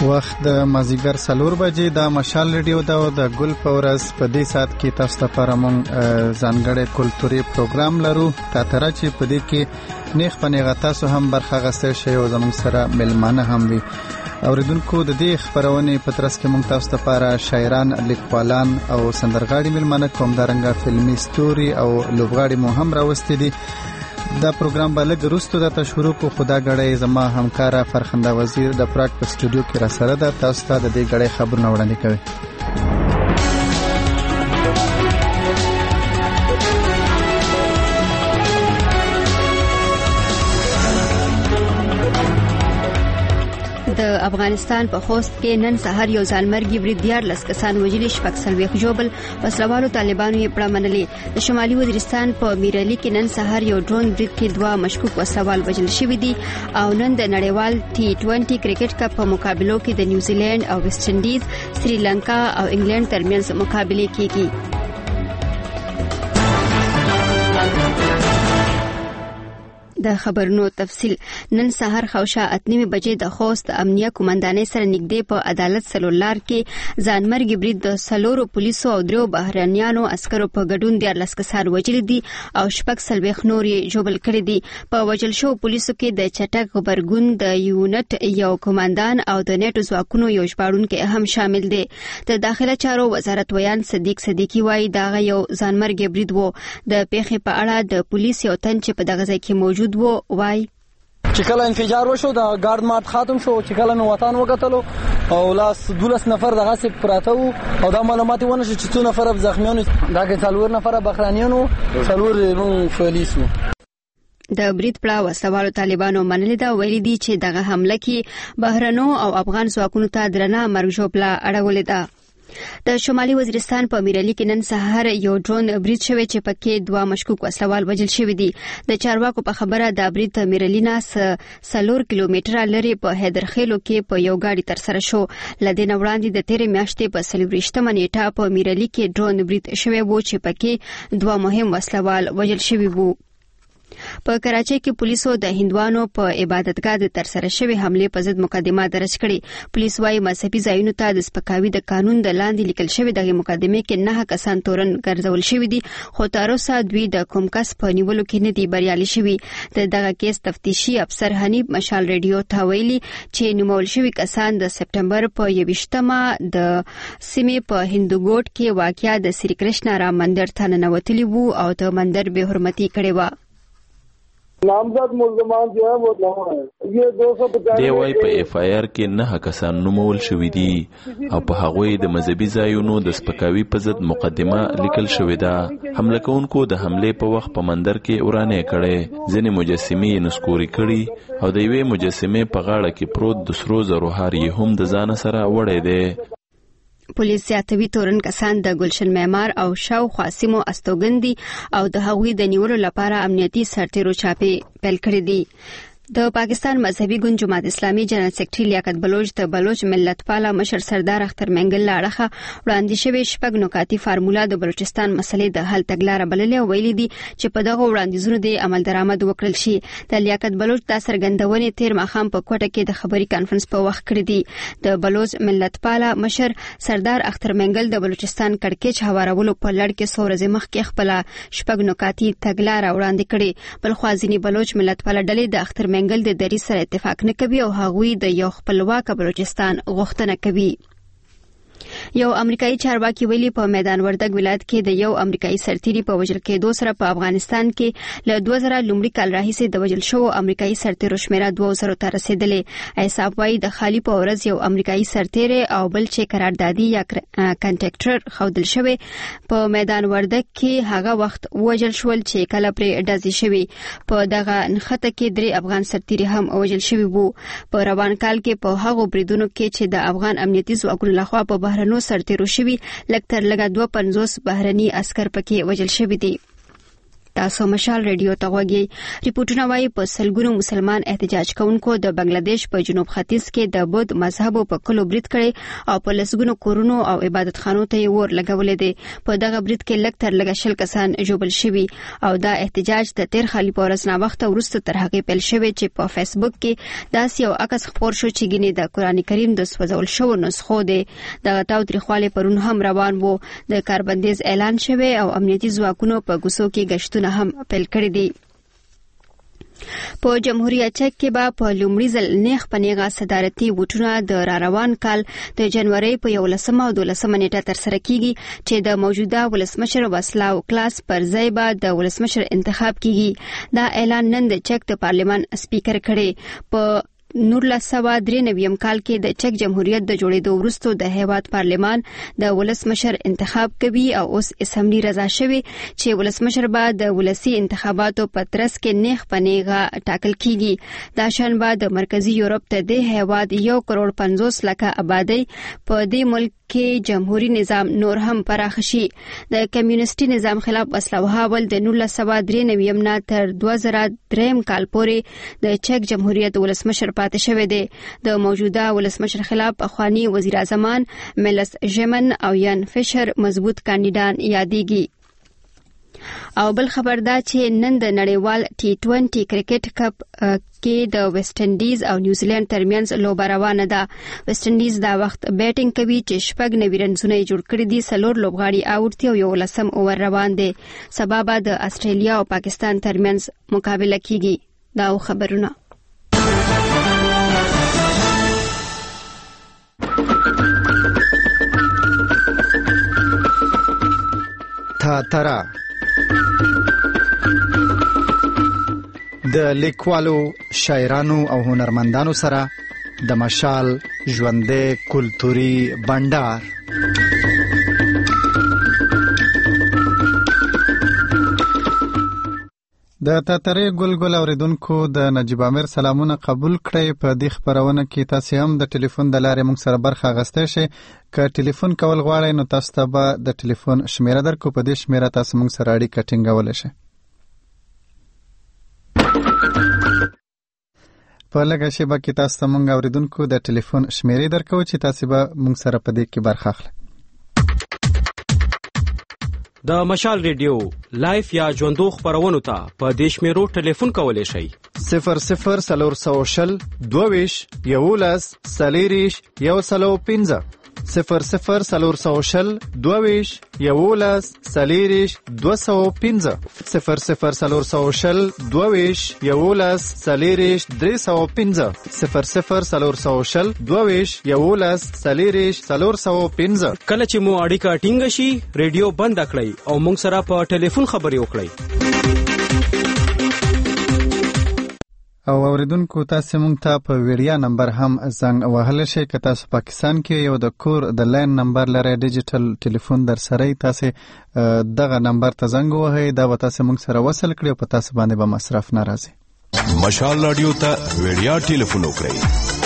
وخت د مازیګر 4 بجې د مشال ریډیو دا د ګل پورس په دې سات کې تاسو ته پرمون ځانګړی کلتوري پروګرام لرو تاتره چې په دې کې نیخ پنیغه تاسو هم برخه غستې شئ او زموږ سره ملمانه هم وي اوریدونکو د دې خبرونه په ترڅ کې موږ تاسو ته لپاره شاعران لیکوالان او سندرغاړي ملمانه کوم دارنګه فلمي ستوري او لوبغاړي مو هم راوستي دي دا پروګرام به لږ وروسته د شروع کو خدا غړې زما همکارا فرخنده وزیر د پراګ په سټوډیو کې را سره ده تاسو ته د دې غړې خبرونه وړاندې کوي د افغانستان په خوست کې نن سهار یو ځانمرګي برید 14 کسان وژلي شپږ سلويخ جوبل وسلوالو طالبانو یې پړه منلې د شمالي وزیرستان په میرالي کې نن سهار یو ډرون برید کې 2 مشکوک وسلوال وژل شوي دي او نن د نړیوال T20 کرکټ کپ په مقابلو کې د نیوزیلند او ویسټ انډیز سریلانکا او انګلند ترمنځ مقابله کیږي د خبرونو تفصيل نن سحر خوشا 8:30 بجې د خوست امنیه کمانډانۍ سره نږدې په عدالت سلولار کې ځانمرګي برید د سلورو پولیسو او درو بهرانيانو عسکرو په ګډون 14 کسان وژل دي او شپږ سلويخ نور جوبل کړي دي په وژل شو پولیسو کې د چټک خبرګون د یونټ یو کمانډان او د نیټو ځواکونو یو شپارونکو هم شامل دي د داخله چارو وزارت ویان صدیق صدیقی وایي دا یو ځانمرګي برید وو د پیښې په اړه د پولیس یو تن چې په دغه ځای کې موجود وو وای چې کله انفجار وشو د ګارد مات ختم شو چې کله نو وطن وګټلو او لاس 12 نفر دغه سي پراته وو او دا معلومات ونه شو چې 2 نفر زخمیان دا کې 4 نفر بهرانيانو 4 پولیسو د برید پړه وسوالو طالبانو منلې دا ویلي دي چې دغه حمله کې بهرنو او افغان ځواکونو ته درنه مرګ جوړه اړولې ده د شمالي وزیرستان په میرالي کې نن سهار یو ډرون برید شوی چې پکې 2 مشکوک وسلوال وژل شوی دي د چارواکو په خبره د برید میرالي نه 4 کیلومتره لري په حیدرخیلو کې په یو گاډي تر سره شو لدین وړاندې د 13 میاشتې په 23 نیټه په میرالي کې ډرون برید شوی وو چې پکې 2 مهم وسلوال وژل شوی وو په کراچۍ کې پولیسو د هندوانو په عبادتګاه د تر سره شوی حمله په ضد مقدمه درج کړې پولیس وايي مذهبي ځایونو ته د سپکاوي د قانون د لاندې لیکل شوی د مقدمه کې 9 کسان تورن ګرځول شوی دي خو تر اوسه دوی د کوم کس په نیولو کې نه دي بریالي شوی دغه کیس تفتیشي افسر حنیف مشال ریډیو ته ویلي چې نیول شوی کسان د سپټمبر په 28مه د سیمې په هندوګوټ کې واقعیا د سری کرشنا رام مندر ته ننوتلی وو او د مندر به حرمتي کړي و نامزد ملزمان جو ہے وہ نہ ہے یہ 250 دی وايي په اف آی آر کې 9 کسان نومول شوې دي او په هغه د مذهبي ځایونو د سپکاوي په ضد مقدمه لیکل شوې ده حمله کوونکو د حمله په وخت په مندر کې ورانه کړي ځینې مجسمې نسکوري کړي او د یوې مجسمې په غاړه کې پروت د سرو زرو هار یې هم د ځان سره وړي دي پولیس زیاتوي تورن کسان د ګلشن معمار او شاوخوا سیمو استوګندي او د هغوی د نیولو لپاره امنیتي سرتیرو چاپې پیل کړې دي د پاکستان مذهبي ګوند جماعت اسلامي جنرال سیکریټري لیاقت بلوچ د بلوچ ملت پاله مشر سردار اختر منګل لاړه وړاندې شوی شپږ نکاتي فارمولا د بلوچستان مسلې د حل تګلارې بللې ویلي دي چې په دغه وړاندیزونو د عمل درآمد وکړل شي د لیاقت بلوچ د سرګندونې تیر ماخام په کوټه کې د خبري کانفرنس په وخت کړی دی د بلوچ ملت پاله مشر سردار اختر منګل د بلوچستان کڑکېچ هوارولو په لړ کې سورزه مخ کې خپل شپږ نکاتي تګلارې وړاندې کړي بل خوازینی بلوچ ملت پاله ډلې د اختر منګل د دری سره اتفاق نه کوي او هغوی د یو خپلواک بلوچستان غوښتنه کوي یو امریکایي چارواکي ویلي په میدان وردګ ولایت کې د یو امریکایي سرتیري په وژل کېدو سره په افغانستان کې له 2000 لومړي کال راهیسې د وژل شوو امریکایي سرتیرو شمیره 200 ته رسیدلې ایساب وايي د خالی په ورځ یو امریکایي سرتیری او بل چې قراردادي یا کانټریکټر خودل شوی په میدان وردګ کې هغه وخت وژل شول چې کله پرې ډزې شوی په دغه نخته کې 3 افغان سرتیري هم وژل شوی وو په روان کال کې په هغو بریدونو کې چې د افغان امنیتي ځواکونو لخوا په بهرنو سرتیرو شوی لکتر لګا 250 بهرني عسكر پکې وژل شوی دي تاسو مشال ریډیو ته غوږی. ریپورتونه وايي په سلګونو مسلمان احتجاج کوونکو د بنگلاديش په جنوب ختیځ کې د بود مذهب په کلو برید کړي او په لسګونو کورونو او عبادتخانو ته ور لګولې دي. په دغه برید کې لږ تر لږه 100 کسان ژوبل شوي او دا احتجاج د تیر خالي پورس نه وخت وروسته تر هغه پیل شوی چې په فیسبوک کې داسې یو عکس خپور شو چې ګینه د قران کریم د سوځول شو نسخو دی. دغه تاوتریخواله پرون هم روان وو. د کاربندیز اعلان شوی او امنیتي ځواکونو په ګوسو کې گشتونه هم پیل کړی دي. په جمهوریت چک کې به په لومړي ځل نیغ پنیغه صدارتي ووټونه د روان کال د جنوري په 11 او 12 نیټه تر سره کیږي چې د موجوده ولسمشر وسلاو کلاس پر ځای به د ولسمشر انتخاب کیږي. دا اعلان نن د چک د پارلیمان سپیکر کړي. په 1993 کال کې د چک جمهوریت د جوړېدو وروسته د هیواد پارلیمان د ولسمشر انتخاب کوي او اوس اسمبلی رضا شوی چې ولسمشر به د ولسی انتخاباتو په ترڅ کې نیغ پنیغه ټاکل کیږي. دا شان به د مرکزی یورپ ته د هیواد 1.50 آبادی په دې ملک کې جمهوریت نظام نور هم پراخ شي. د کمیونستي نظام خلاف وسله وهول د 1993 نه تر 2003 کال پورې د چک جمهوریت ولسمشر پاتې شوی دی. د موجوده ولسمشر خلاف اخوانی وزیر اعظم ملس ژمن او یان فشر مضبوط کاندیدان یادېږي. او بل خبر دا چې نن د نړیوال T20 کرکټ کپ کې د ویسټ انډیز او نیوزیلند ترمنځ لوبه روانه ده. ویسټ انډیز دا وخت بیټینګ کوي چې 9 رنونه جوړ کړي دي. 4 لوبغاړي اوټ دي او 11 اوور روان دي. سبا به د استرالیا او پاکستان ترمنځ مقابله کیږي. دا خبرونه ترا د لیکوالو، شاعرانو او هنرمندانو سره د مشال ژوندې کلتوري بندر. د تاترې ګلګل اوریدونکو د نجیب امیر سلامونه قبول کړئ. په دې خبرونه کې تاسو هم د ټلیفون د لارې موږ سره برخه اخیستی شئ. که ټلیفون کول غواړئ نو تاسو ته به د ټلیفون شمیره درکو. په دې شمیره تاسو موږ سره اړیکه ټینګولی شئ. په لږه شیبه کې تاسو ته موږ اوریدونکو د ټلیفون شمیرې درکو چې تاسو به موږ سره په دې کې برخه اخلئ. د مشال ریډیو لایف یا ژوندو خبرونو ته په دې شمیرو ټلیفون کولی شئ. 00 22 11 40 105 00 22 11 40 205 00 22 11 40 305 00 22 11 40 405. کله چې مو اړیکه ټینګه شي ریډیو بند کړئ او موږ سره په ټلیفون خبرې وکړئ. او اوریدونکو تاسو مونږ ته په ویډیا نمبر هم زنګ وهلی شئ. که تاسو پاکستان کې یو د کور د لاین نمبر لرئ، ډیجیټل ټلیفون در سره تاسو دغه نمبر ته زنګ وهئ. دا به تاسو مونږ سره وصل کړي او په تاسو باندې به مصرف نه راځي. مشال رادیو ته ویډیا ټلیفون وکړئ.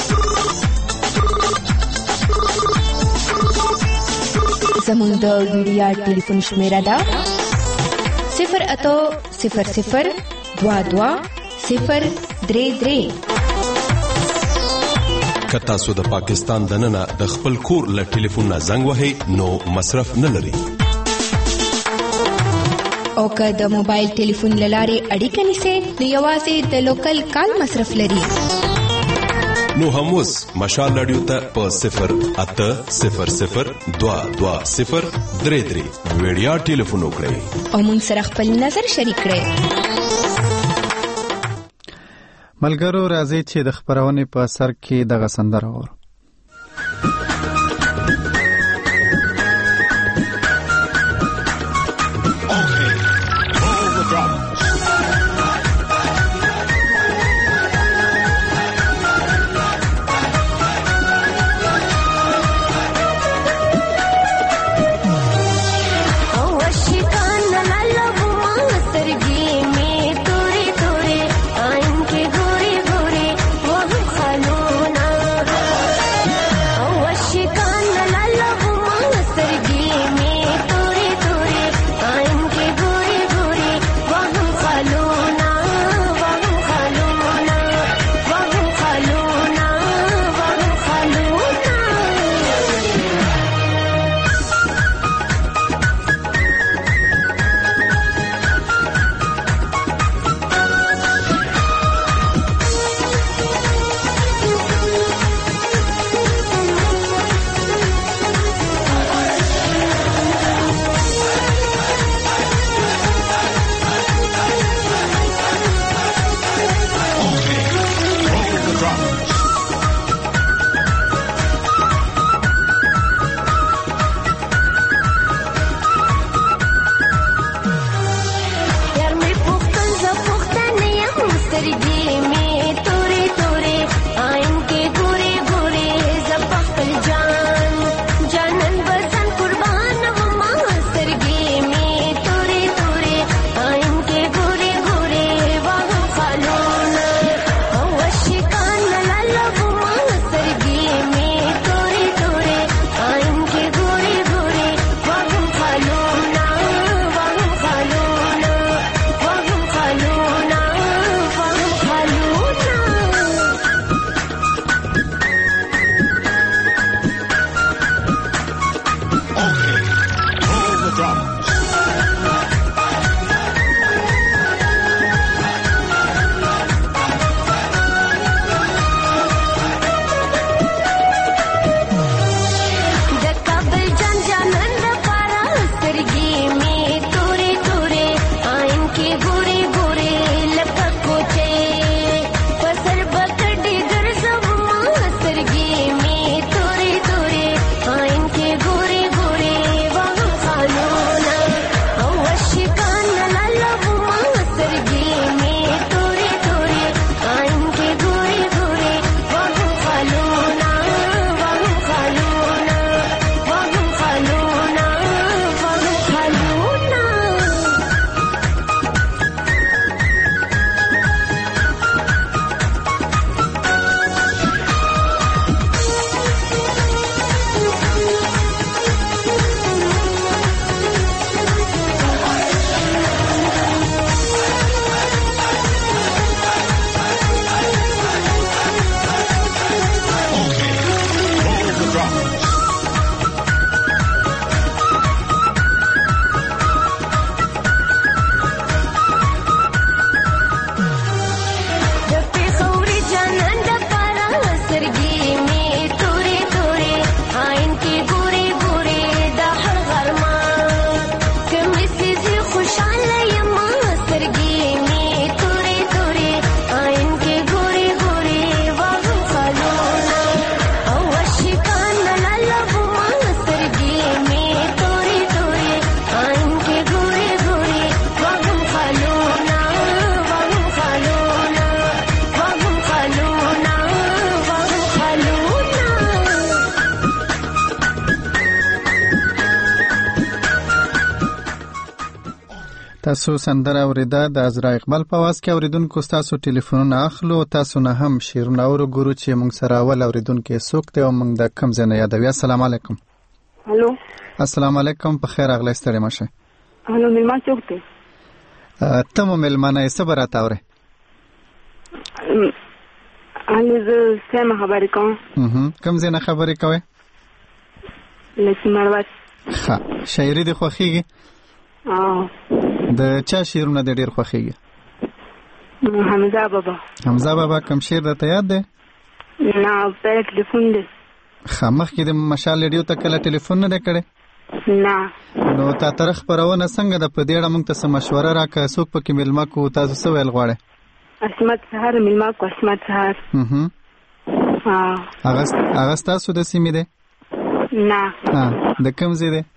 زموږ د ویډیا ټلیفون شمیره ده 08000 22 033. که تاسو د پاکستان دننه د خپل کور له ټلیفون نه زنګ وهئ نو مصرف نه لري. او که د موبایل ټلیفون له لارې اړیکه نیسئ نو یوازې د لوکل کال مصرف لري. نو هم اوس مشال رادیو ته په 08000 22 033 ویډیا ټلیفون وکړئ او موږ سره خپل نظر شریک کړئ. ملګرو راځي چې د خبرونې په سر کې دغه سندره واورو. आइन के गोरे गोरे वो खलूना تاسو سندره اوریده د عزرا اقبال په आवाज کې اوریدونکو تاسو ټلیفونونه اخلو تاسو نه هم شیرونه اورګورو چې موږ سره اول اوریدونکو څوک دی او موږ د کم ځای نه یادوي. السلام علیکم. هلو السلام علیکم. په خیر اغلی ستړي مشه. هلو ملمان څوک دی؟ ته مو ملمانه یې څه به راته اورې؟ زه سمه خبرې کوم. کوم ځای نه خبرې کوې؟ له سیمروت. ښه شاعري دې خوښېږي؟ د چا شعرونه دې ډېر خوښېږي؟ حمزه بابا. حمزه بابا کوم شعر درته یاد دی؟ نه په ټلیفون دی. ښه مخکې د مشال ریډیو ته کله ټلیفون نه دی کړی؟ نه. نو تا تر خپرونه څنګه ده په دې اړه موږ ته څه مشوره راکړه څوک پکې مېلمه کو تاسو څه ویل غواړئ؟ عصمت سهار مېلمه کو عصمت سهار. هغه ستاسو د سیمې دی؟ نه. د کوم ځای دی؟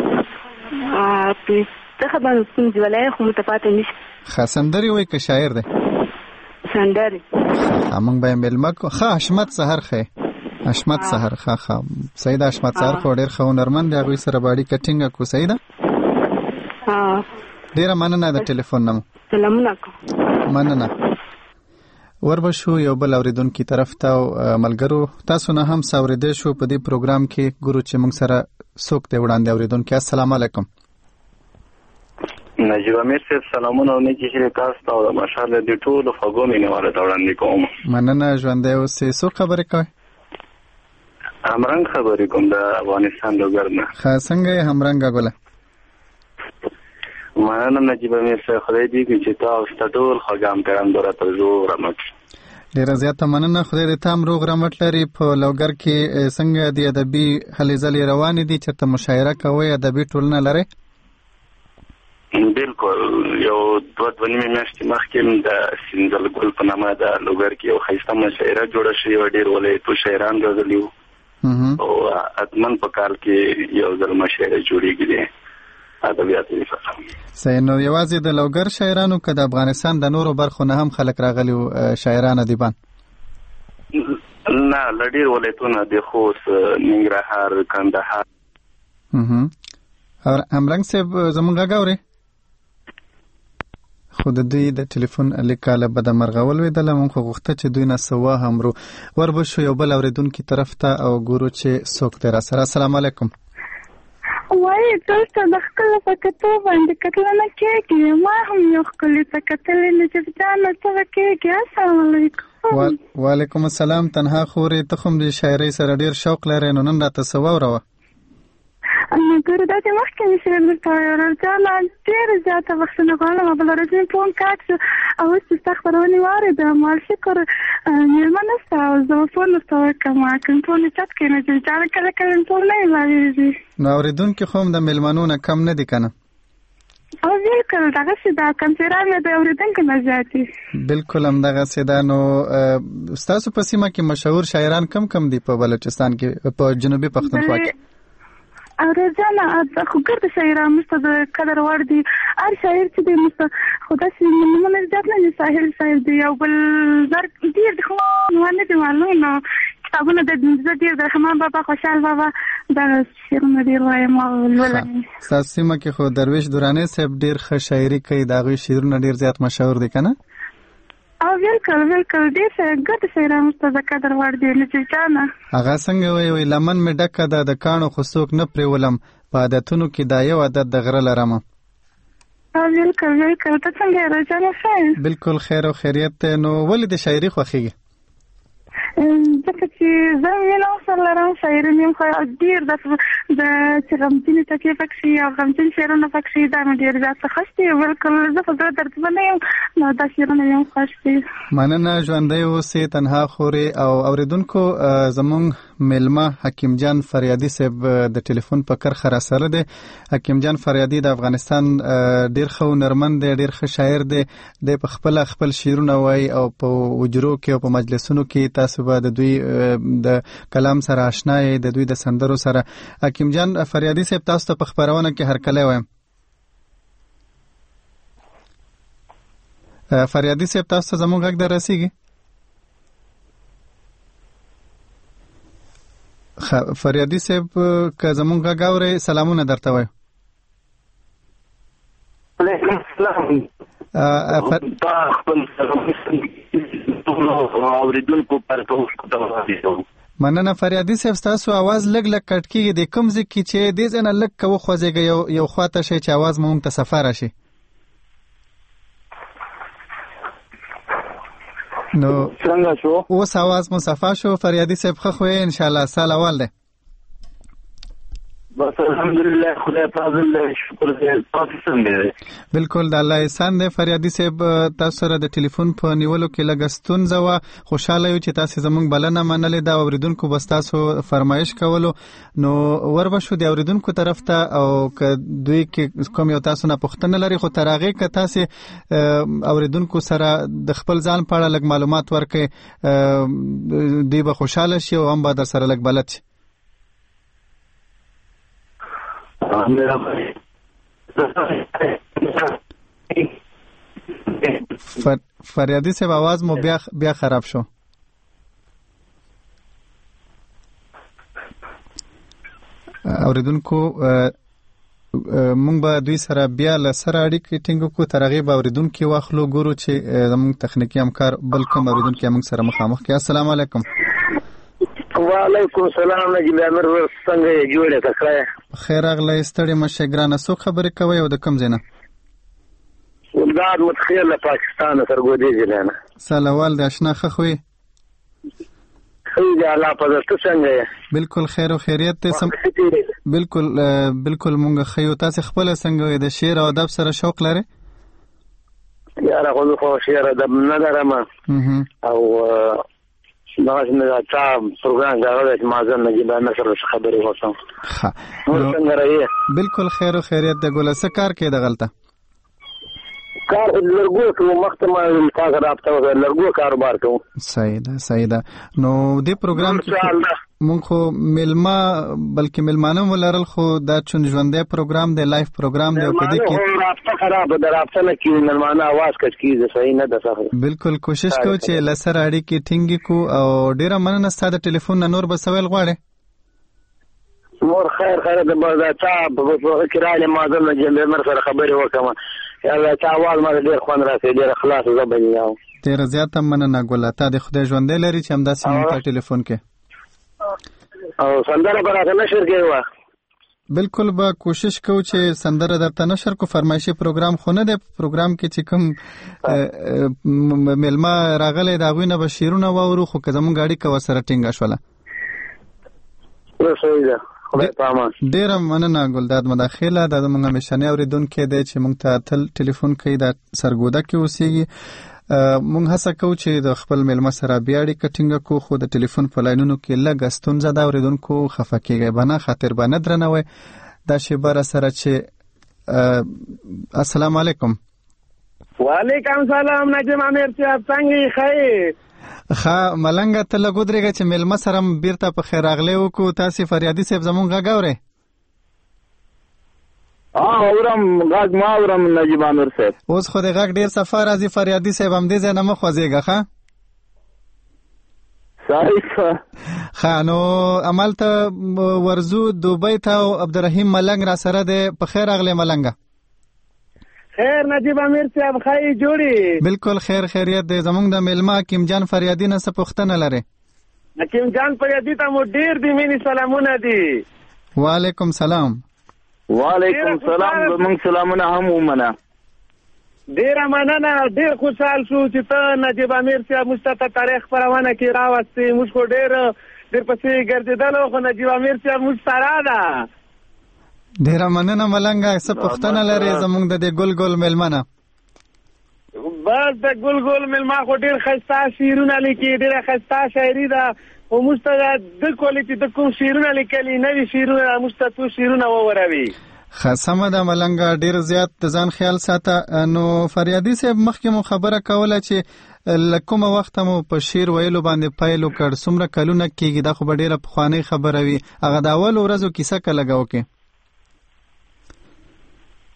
څه خبر کوم ځای ولای خو متفاته نشي. ښه سندرې وایي که شاعر دی؟ سندرې. موږ به یې مېلمه کو. ښه حشمت سهار ښه حشمت سهار. ښه صحیح ده. حشمت سهار خو ډېر ښه هنرمند دی هغوی سره به اړیکه ټینګه کړو. صحیح ده. ډېره مننه د ټلیفون نه مو. سلامونه کوم. مننه. وربشو یو بل اوریدونکي طرف ته ملګرو تاسو نه هم ساوریدې شو په دې پروګرام کې ګورو چې موږ سره څوک دی وړاندې اوریدونکي. السلام علیکم. نجیب امیر صاحب سلامونه او نیکی هیلې تاسو ته او د مشال د ټولو خوږو مینوالو ته وړاندې کوم. مننه. ژوندی اوسئ. څوک خبرې کوئ؟ همرنګ خبرې کوم د افغانستان لوګر نه. ښه څنګه یې همرنګه ګله؟ مننه نجیب امیر صاحب خدای دې کړي چې تاسو ته ټول خوږام پیغام درته روغ رمټ. ډېره زیاته مننه. خدای دې تام روغ رمټ لري. په لوګر کې څنګه د ادبي هلې ځلې روانې دي؟ چېرته مشاعره کوئ؟ ادبي ټولنه لرئ؟ بالکل. یو دوه نیمې میاشتې مخکې د سینځل ګل په نامه د لوګر کې یو ښایسته مشاعره جوړه شوې وه. ډېر ولایتو شاعران راغلي وو او حتمن په کال کې یو ځل مشاعره جوړېږي دی ادبیاتو څخه. صحیح. نو یوازې د لوګر شاعرانو که د افغانستان د نورو برخو نه هم خلک راغلي وو شاعران ادیبان؟ نه له ډېر ولایتونه د خوست ننګرهار کندهار. همرنګ صاحب زموږ غږ اورئ؟ خو د دوی د ټلیفون لیکاله بده مرغه ولوېدله. موږ خو غوښته چې دوی نه څه واهمرو. وربشو یو بل اورېدونکي طرف ته او ګورو چې څوک دی راسره. السلام علیکم. وایي دلته د ښکلو په کتو باندې کتله نه کېږي. ما هم یو ښکلي ته کتلې نجیب جانه څه به کېږي. السلام علیکم. وعلیکم السلام. تنها خورې ته خو هم د شاعرۍ سره ډېر شوق لرې نو نن راته څه واوروه. ګوره دا چې مخکې مې شعر درته ویل جانه ډېره زیاته بخښنه غواړم. بله ورځ مې فون کاټ شو او اوس چې ستا خپرونې واورېدم شکر مېلمه نشته او زه به فون ورته وکړم که مې فون یې چت کړې نو چې جانه کله کله مې فون نه حسابېږي. نو اورېدونکي خو هم د مېلمنو نه کم نه دي که نه؟ او بالکل دغسې ده. کنفران مې د اورېدونکو نه زیات دي. بالکل همدغسې ده. نو ستاسو په سیمه کې مشهور شاعران کم دي په بلوچستان کې په جنوبي پښتونخوا کې؟ جانه خو ګرده شاعران موږ ته د قدر وړ دي. هر شاعر چې دی موږ ته خو داسې نومونه زیات نه دي. ساحل صاحب دی یو بل ډېر دي خو نه دي معلوم. کتابونه د ډېر د رحمان بابا خوشحال بابا دغه شعرونه ډېر وایم او لولم. ستاسو سیمه کې خو درویش دراني صاحب ډېر ښه شاعري کوي. د هغوی شعرونه ډېر زیات مشهور دي که نه؟ او بالکل ډېر ګټه شاعران موږ ته د قدر وړ دي. نجیب جانه هغه څنګه وایي لمن مې ډکه ده د کاڼو خو څوک نه پرېولم په عادتونو کې دا یو عادت د غره لرمه. بالکل ته څنګه یې جانه؟ ښه بالکل خیر او خیریت دی. نو ولې د شاعري خوښېږي؟ ځکه چې زه مینه ورسره لرم. شاعري مې هم ډېر د چې غمجنې ټکې پکښې او غمجن شعرونه پکښې دا مې ډېر زیات خوښ دي. بالکل زه په زړه دردمنه یم نو دا شعرونه مې هم خوښ دي. مننه. ژوندی اوسئ. تنها خورې او اورېدونکو زموږ میلمه حکیم جان فریادي صاحب د ټلیفون په کرښه راسره دی. حکیم جان فریادي د افغانستان ډېر ښه هنرمند دی. ډېر ښه شاعر دی. دی په خپله خپل شعرونه وایي او په حجرو کې او په مجلسونو کې تاسو به د دوی د کلام سره آشنا یې د دوی د سندرو سره. حکیم جان فریادي صاحب تاسو ته په خپرونه کې هرکلی وایم. فریادي صاحب تاسو ته زموږ غږ در رسیږي؟ فریادي صاحب که زموږ غږ اورئ سلامونه درته وایو. السلام تا خپل اوریدونکو پر توګه کوم. مننه فریادي صاحب، تاسو आवाज لګ لګ کټ کیږي د کوم ځای کې چې دې ځنه لګ کو خوځيږي یو خواته شي چې आवाज مونږ ته سفر شي. نو څنګه شو اوس आवाज مو صفا شو فریادي صاحب؟ خو ان شاء الله سال اول ده. بس الحمدلله خدای فضل له شکر دې تاسو څنګه؟ بالکل د الله احسان دی فریادي صاحب. تاسو سره د ټلیفون په نیولو کې لګستون زوا خوشاله یو چې تاسو زموږ بلنه منلې دا اوریدونکو بس تاسو فرمایش کولو نو وربشو د اوریدونکو طرف ته او ک دوی کې کوم یو تاسو نه پوښتنه لري خو ترغه ک تاسو اوریدونکو سره د خپل ځان په اړه لګ معلومات ورکړي دی به خوشاله شي او هم به در سره لګ بلد شي. فریادي صاحب आवाज مو بیا خراب شو. اوریدونکو مونږ به دوی سره بیا له سره اړیکې ټینګو کو ترغه به اوریدونکو واخلو ګورو چې زموږ تخنیکی همکار بلکې اوریدونکو موږ سره مخامخ کی. السلام علیکم. وعلیکم السلام نجیب امیر څنګه جوړه تکړه خیر اغله ستړي مشه ګرانه سو خبرې کوي او د کم زینه ولداد متخیل له پاکستان سرګودي جنانه سلوال د آشنا خخوي خیر الله پدې څنګه بالکل خیر او خیریت ته بالکل مونږ خیو تاسو خپل څنګه د شعر او ادب سره شوق لري؟ یاره خو شعر ادب نه درم او ناجنه تا پروګرام غواړي چې مازن نجیب امیر سره خبرې وکړم. ها څنګه راځي؟ بالکل خیر او خیریت د ګل څه کار کې د غلطه کار لرګو کوم مختمه تاسو رابطه لرګو کاروبار کوم. صحیح ده نو دې پروګرام کې مونږ خو ملما بلکې ملمانه ولرل خو دا چون ژوندې پروګرام دی لایف پروګرام دی په دې کې رابطه خراب ده رابطه نه کې ملمانه आवाज کټ کیږي صحیح نه ده صحیح. بالکل کوشش کوو چې لسر اړیکې ټینګې کو او ډیره مننه ستاسو ټلیفون نور به سوال غواړي. مور خیر د بازار تا په کراله مازن نجیب امیر سره خبرې وکم یاله تا आवाज ما ډیر خوان راځي ډیر خلاص زبنی یاو ډیر زیاته مننه ګل ته د خدای ژوندې لري چې همدا سیمه ټلیفون کې او سندره برابر نشر کېوا. بالکل به کوشش کوو چې سندره درته نشر کو فرمایشي پروګرام خو نه دی پروګرام کې چې کوم ملما راغله دا غوینه به شیرونه وورو خو که زمون غاډي کو سره ټینګه شوله. ډیر مننه ګلداد مداخله د موږ مشنه اوریدونکو دی چې موږ ته تل ټلیفون کوي د سرګوده کې اوسېږي. مونږ هڅه کوو چې د خپل ملما سره بیا اړیکه ټینګه کو خو د ټلیفون په لاینونو کې لږ ستونزه ده اوریدونکو خفه کېږي بنه خاطر باندې درنوي دا شی بار سره چې السلام علیکم. وعلیکم السلام نجم امیر صاحب څنګه خیر ښه ملنګ ته لګودريږي چې ملما سره بیرته په خیر اغلی وکړو تاسو فریادي صاحب زمونږ غاوري اورم غاګ ما اورم نجیب امیر صاحب اوس خو د غاګ ډیر سفر ازي فریادي صاحب هم دې نه مخوځيږي ښه صحیح خانو عمل ته ورزو دوبۍ ته عبدالرحیم ملنګ را سره د په خیر اغلی ملنګ خیر نجیب امیر صاحب خای جوړي بالکل خیر خیریت دې زمونږ د ملما کیم جان فریادي نه څه پوښتنه لري؟ کیم جان فریادي ته مو ډیر دی مینی سلامونه دي. وعلیکم سلام. وعلیکم السلام زمونږ سلامونه هم ومنه. ډیر مننه ډیر خوشحال شو چې ته نجیب امیر صاحب مستته تاریخ پرونه کې راوستي موږ کو ډیر پسې ګرځیدل خو نجیب امیر صاحب مسترا ده. ډیر مننه ملنګ څه پوښتنه لري زمونږ د ګل ملمنه؟ بس د ګل ملما خو ډیر خسته شیرونه لیکي ډیر خسته شاعري ده او مستدا د کوالټي د کوم شیرونه لیکلي نوي شیرونه مستتو شیرونه ووروي. خاصه د ملنګ ډیر زیات د ځان خیال ساته. نو فریادي صاحب مخکې مو خبره کوله چې لکه وخت مو په شعر ویلو باندې پایلو کړ څومره کلونه کېږي دا خو ډیره پخوانی خبره وي هغه د اول ورځو کیسه کله لګاو کې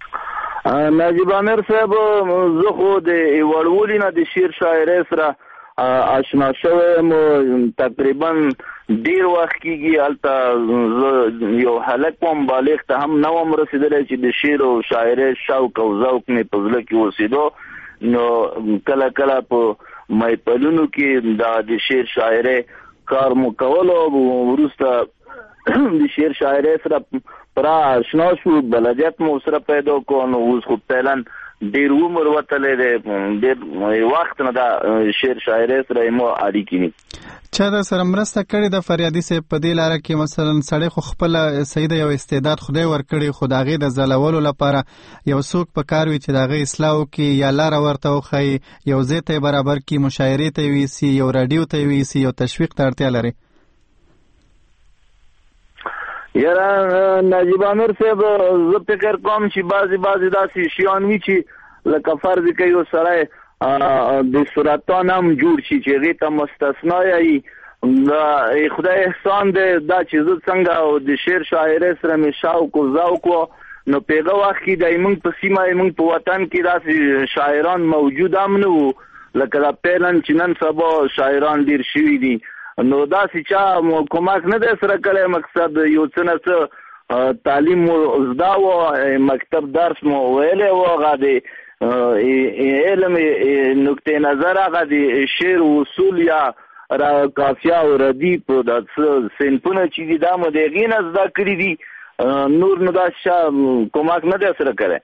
نجیب امیر صاحب زه خو د وړولې نه د شعر شاعرۍ سره آشنا شوم تقریبا ډیر وخت کېږي. هلته یو هلک وم بالغ ته هم نه وم رسېدلی چې د شعر او شاعرۍ شوق او ذوق مې په زړه کې اوسېدو. نو کله کله په محفلونو کې د شعر شاعرۍ کار مو کولو. وروسته د شعر شاعرۍ سره پورا آشنا شو، بلدیت مو سره پیدا کو. نو اوس خو فعلا ډیر عمر وتلی دی، ډیر وخت نه دا شعر شاعرۍ سره مو اړیکې دي. چا د سره مرسته کړې د فریادي صاحب په دې لاره کې؟ مثلا سړی خو خپل سید یو استعداد خدای ورکړي، خو د هغې د ځلولو لپاره یو څوک په کار وي چې د هغې اصلاح وکړي یا لاره ورته وښایي، یو ځای ته یې برابر کړي، مشاعرې ته یې ویسي، یو راډیو ته یې ویسي، یو تشویق ته اړتیا لري. یاره نجیب امیر صاحب زه فکر کوم چې بعضې داسې شیان وي چې لکه فرض کوي یو سړی د سرطان هم جوړ شي چې هغې ته مستثنا یي. خدای احسان دی دا چې زه څنګه د شعر شاعرۍ سره مې شوق او ذوق و، نو په هغه وخت کې د موږ په سیمه موږ په وطن کې داسې شاعران موجود هم نه وو لکه دا پیلن چې نن سبا شاعران ډېر شوي دي. نو داسې چا کومک نه دی سره کړی. مقصد یو څه نه څه تعلیم مو زده و، مکتب درس مو ویلی و، هغه د علم نقطې نظر هغه د شعر اصول یا قافیه او ردیف د صنفونه چې دي دا مو د هغې نه زده کړي دي. نور نو داسې چا کومک نه دی سره کړی.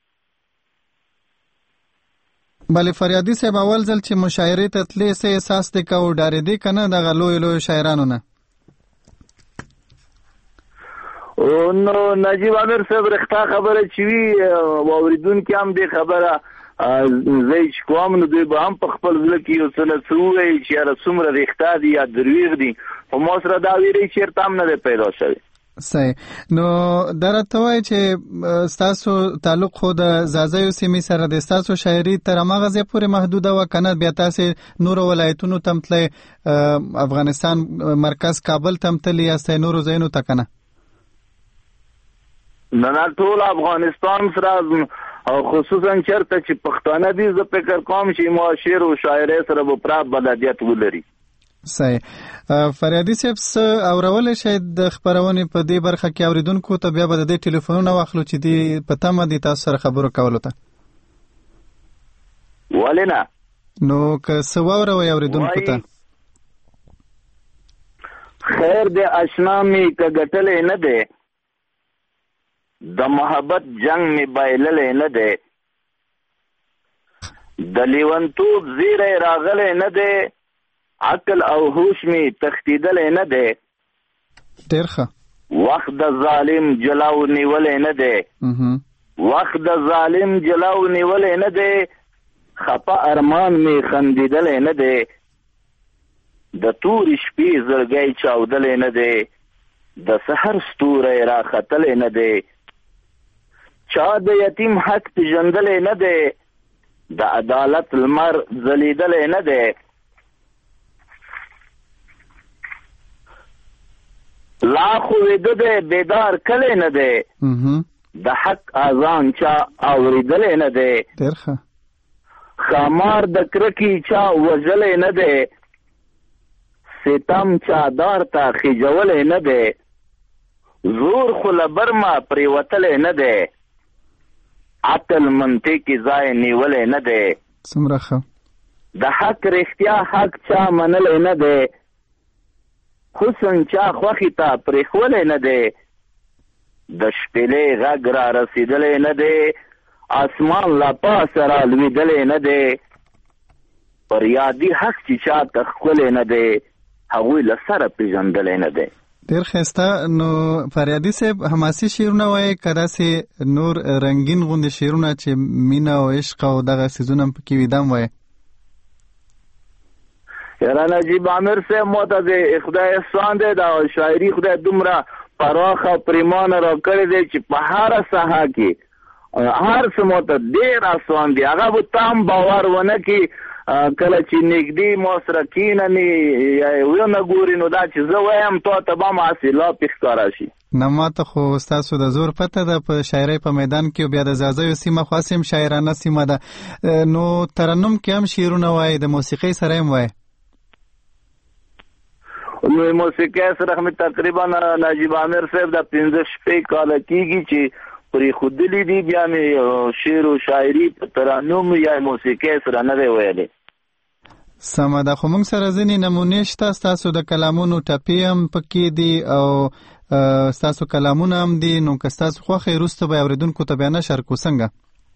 بلې فریادي صاحب اول ځل چې مشاعرې ته تلې څه احساس دی که ډارېدې که نه دغه لویو شاعرانو نه؟ نو نجیب امیر صاحب رښتا خبره چې وي واورېدونکي هم دې خبره زه چې کوم نو دوی به هم په خپل زړه کې یو څه نه څه ووایي چې یاره څومره رښتا دي یا درویغ دي، خو ما سره دا ویرې چېرته هم نه دی پیدا شوی. صحیح. نو دا راته وایي چې ستاسو تعلق خو د ځاځیو سیمې سره دی، ستاسو شاعري تر هماغه ځای پورې محدوده وه که نه بیا تاسې نورو ولایتونو ته هم تلئ، افغانستان مرکز کابل ته هم تلئ یاستئ نورو ځایونو ته که نه؟ نه ټول افغانستان سره خصوصا چېرته چې پښتانه دي زه فکر کوم چې ما شعر او شاعرۍ سره به پوره بلدیت ولري. صحیح. فریادي صاحب څه اورولی شئ د خپرونې په دې برخه کې اورېدونکو ته؟ بیا به د دې ټلیفونونه واخلو چې دې په تمه دي تاسو سره خبرو کولو ته. ولې نه؟ نو که څه واوروئ اورېدونکو ته؟ خیر دی اشنا مې که ګټلی نه دی، د محبت جنگ مې بایللی نه دی، د لیونتوب زیری راغلی نه دی، عقل او هوش مې تښتېدلی نه دی، ډېر ښه. وخت د ظالم جلاو نیولی نه دی، وخت د ظالم جلاو نیولی نه دی، خپه ارمان مې خندېدلی نه دی، د تورې شپې زړګی چاودلی نه دی، د سحر ستوری راختلی نه دی، چا د یتیم حق پېژندلی نه دی، د عدالت لمر ځلیدلی نه دی، لا خو ویده دی بیدار کلی نه دی، د حق اذان چا اورېدلی نه دی، ډېر ښه. ښامار د کرکې چا وژلی نه دی، ستم چا دار ته خېجولی نه دی، زور خو له برمه پرېوتلی نه دی، عقل منطق ځای نیولی نه دی، څومره ښه. د حق رښتیا حق چا منلی نه دی، حسن چا خوښې ته پرېښولی نه دی، د شپېلې غږ را رسېدلی نه دی، اسمان له پاسه را لوېدلی نه دی، پر یادي حق چې چا ته ښکلی نه دی، هغوی له سره پېژندلی نه دی. ډېر ښایسته. نو فریادي صاحب حماسي شعرونه وایي که داسې نور رنګین غوندې شعرونه چې مینه او عشق او دغه څیزونه هم پکې وي دا هم وایي؟ یاره نجیب امیر صاحب ما ته د خدای احسان دی، دا شاعري خدای دومره پراخه پریمانه را کړی دی چې په هره ساحه کې هر څه ما ته ډېر آسان دی، هغه به ته هم باور ونه کړي. کله چې نږدې ما سره کښېننې یا ونه ګوري نو دا چې زه وایم تا ته به هم هسې لا پې ښکاره شي. نه ما ته خو ستاسو د زور پته ده په شاعرۍ په میدان کې، بیا د ځاځیو سیمه خو هسې هم شاعرانه سیمه ده، نو ترنم کې هم شعرونه وایي، د موسیقۍ سره هم وایي؟ نو موسیقي سره هم تقریبا نجیب عامر صاحب د 15 کال کېږي چې پرې خودلی دي، بیا مې شعر او شاعري په ترانوم یا موسیقي سره نه ویلې. سمه ده، خو موږ سره ځینې نمونې شته، ستاسو د کلامونو ټپې هم پکې دي او ستاسو کلامونه هم دي، نو که ستاسو خوښه وروسته به اورېدونکو ته بیا نشر کړو څنګه؟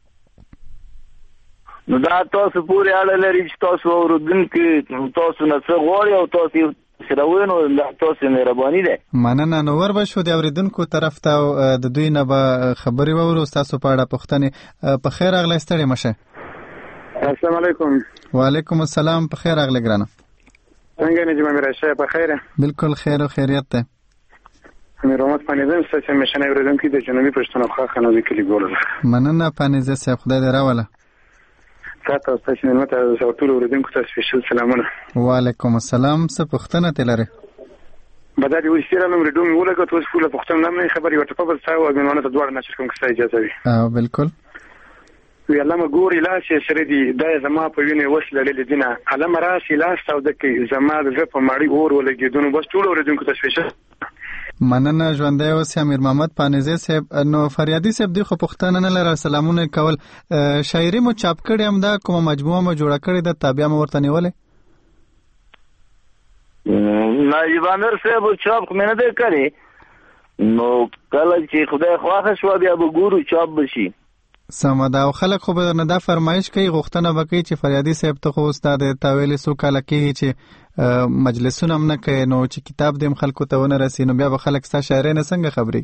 نو دا تاسو پورې اړه لري چې تاسو اورېدونکي تاسو نه څه غواړي او تاسو سره وینو تاسو مهرباني ده. مننه. نو ور به شو د اورېدونکو طرف ته د دوی نه به خبرې واورو ستاسو په اړه پوښتنې. په خیر راغلی، ستړی مه شئ. السلام علیکم. وعلیکم السلام. په خیر راغلی ګرانه. څنګه نجیب امیر شه؟ په خیره؟ بالکل خیر او خیریت ده. امیر محمد پانیزه ستاسو مشنه اوریدونکو د جنوبي پښتونخوا خنوي کلی ګول. مننه پانیزه صاحب، خدای دې راوله. تاسو ستاسو ملت او ټول اوریدونکو ته سپیشل سلامونه. وعلیکم السلام. څه پوښتنه تلره؟ بدل وي سره نو ریډو می ولګه تاسو فول پښتون نه خبري ورته په بل څه او مینونه ته دوړ نشر کوم که اجازه وي. بالکل. وی علامه ګوري لاس سره دی د زما په وینې وسله للی دینه علامه راشي لاس او د کې زما د په ماړی اور ولګیدونو بس ټول اوریدونکو ته سپیشل. مننه. ژوندی اوسې امیر محمد پانیزه صاحب. نو فریادي صاحب دی خو پښتانه نه لره، سلامونه کول. شاعري مو چاپ کړې هم ده، کومه مجموعه مو جوړه کړې ده، تابع مو ورته نیولې؟ نجیب عامر صاحب چاپ مې نه دی کړی، نو کله چې خدای خواښه شوه بیا به ګورو چاپ بشي. سمه ده. او خلک خو به نه دا فرمایش کوي، غوښتنه به کوي چې فریادي صاحب ته خو استاد تا ویلې څو کاله کېږي چې مجلسونه هم نه کوي، نو چې کتاب دې هم خلکو ته ونه رسي، نو بیا به خلک ستا شاعرۍ نه څنګه خبري؟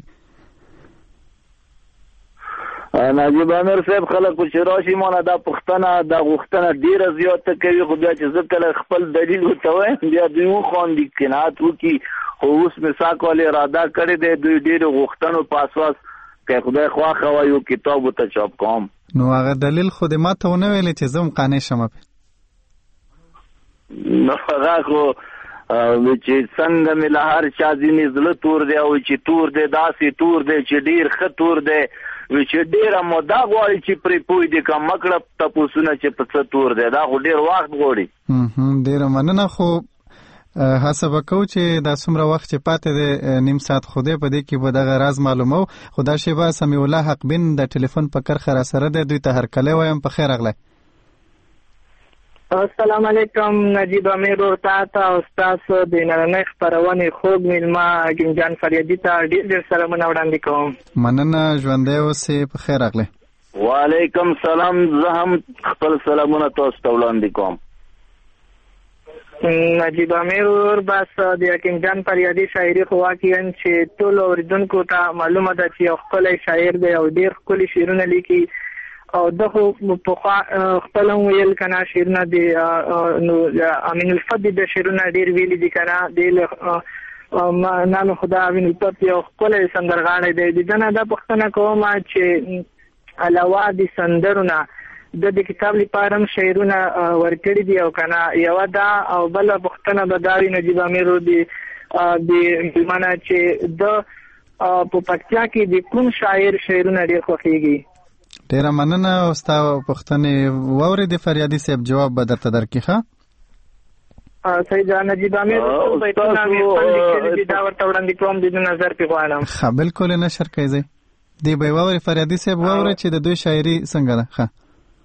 نجیب عامر صاحب خلک چې راشي مانه دا پښتنه دا غوښتنه ډیره زیاته کوي، خو بیا چې زه کله خپل دلیل ورته وایم بیا دوی وخواندي قناعت وکړي. خو اوس مې ساک والې اراده کړې دی دوی ډېرو غوښتنو په اساس که خدای خواښه وایي یو کتاب ورته چاپ کوم. نو هغه دلیل خو دې ما ته ونه ویلې چې زه هم قانع شم پې؟ نو هغه خو چې څنګه مې له هر چا ځینې زړه تور دی او چې تور دی داسې تور دی چې ډېر ښه تور دی، چې ډېره موده غواړي چې پرې پوه دي که مکړه تپوسونه چې په څه تور دی، دا خو ډېر وخت غواړي. ډېره مننه. خو هڅه به کوو چې دا څومره وخت چې پاتې دی نیم ساعت خدای په دې کې به دغه راز معلومو. خو دا شیبه سمیع الله حق بین د ټلیفون په کرښه را سره دی، دوی ته هرکلی وایم. په خیر راغلی. السلام علیکم نجیب امیر ورته او ستاسو د نننۍ خپرونې خوږ میلمه حکیم جان فریادي ته ډېر ډېر سلامونه وړاندې کوم. مننه. ژوندی اوسې. په خیر راغلی. وعلیکم سلام. زه هم خپل سلامونه تاسو ته وړاندې کوم. نجیب امیر بس د حکیم جان فریادي شاعري خو واقعا چې ټول اوریدونکو ته معلومه ده چې یو ښکلی شاعر دی او ډېر ښکلي شعرونه لیکي او ده خو پخوا خپل هم ویل که نه شعرونه دي نو امین الفت د شعرونه ډېر ویلي دي که نه دی نام خدا امین الفت یو ښکلی سندرغاړی دی. د ده نه دا پوښتنه کوم چې علاوه د سندرو نه د کتاب لپاره هم شعرونه ورکړي دي او کنه یو دا او بل پوښتنه به دا وي نجیب امیر د مېلمانه چې د په پکتیا کې د کوم شاعر شعرونه ډېر خوښېږي؟ ډېره مننه. او ستا پوښتنې واورېدې فریادي صاحب، جواب به درته درکړي. ښه صحیح ده. نجیب امیر بیتونه مې خپل لیکلي دي، دا ورته وړاندې کوم، د دوی نظر پرې غواړم. ښه بالکل یې نشر کوئ. ځئ دی به یې واورې فریادي صاحب، واوره چې د دوی شاعري څنګه ده. ښه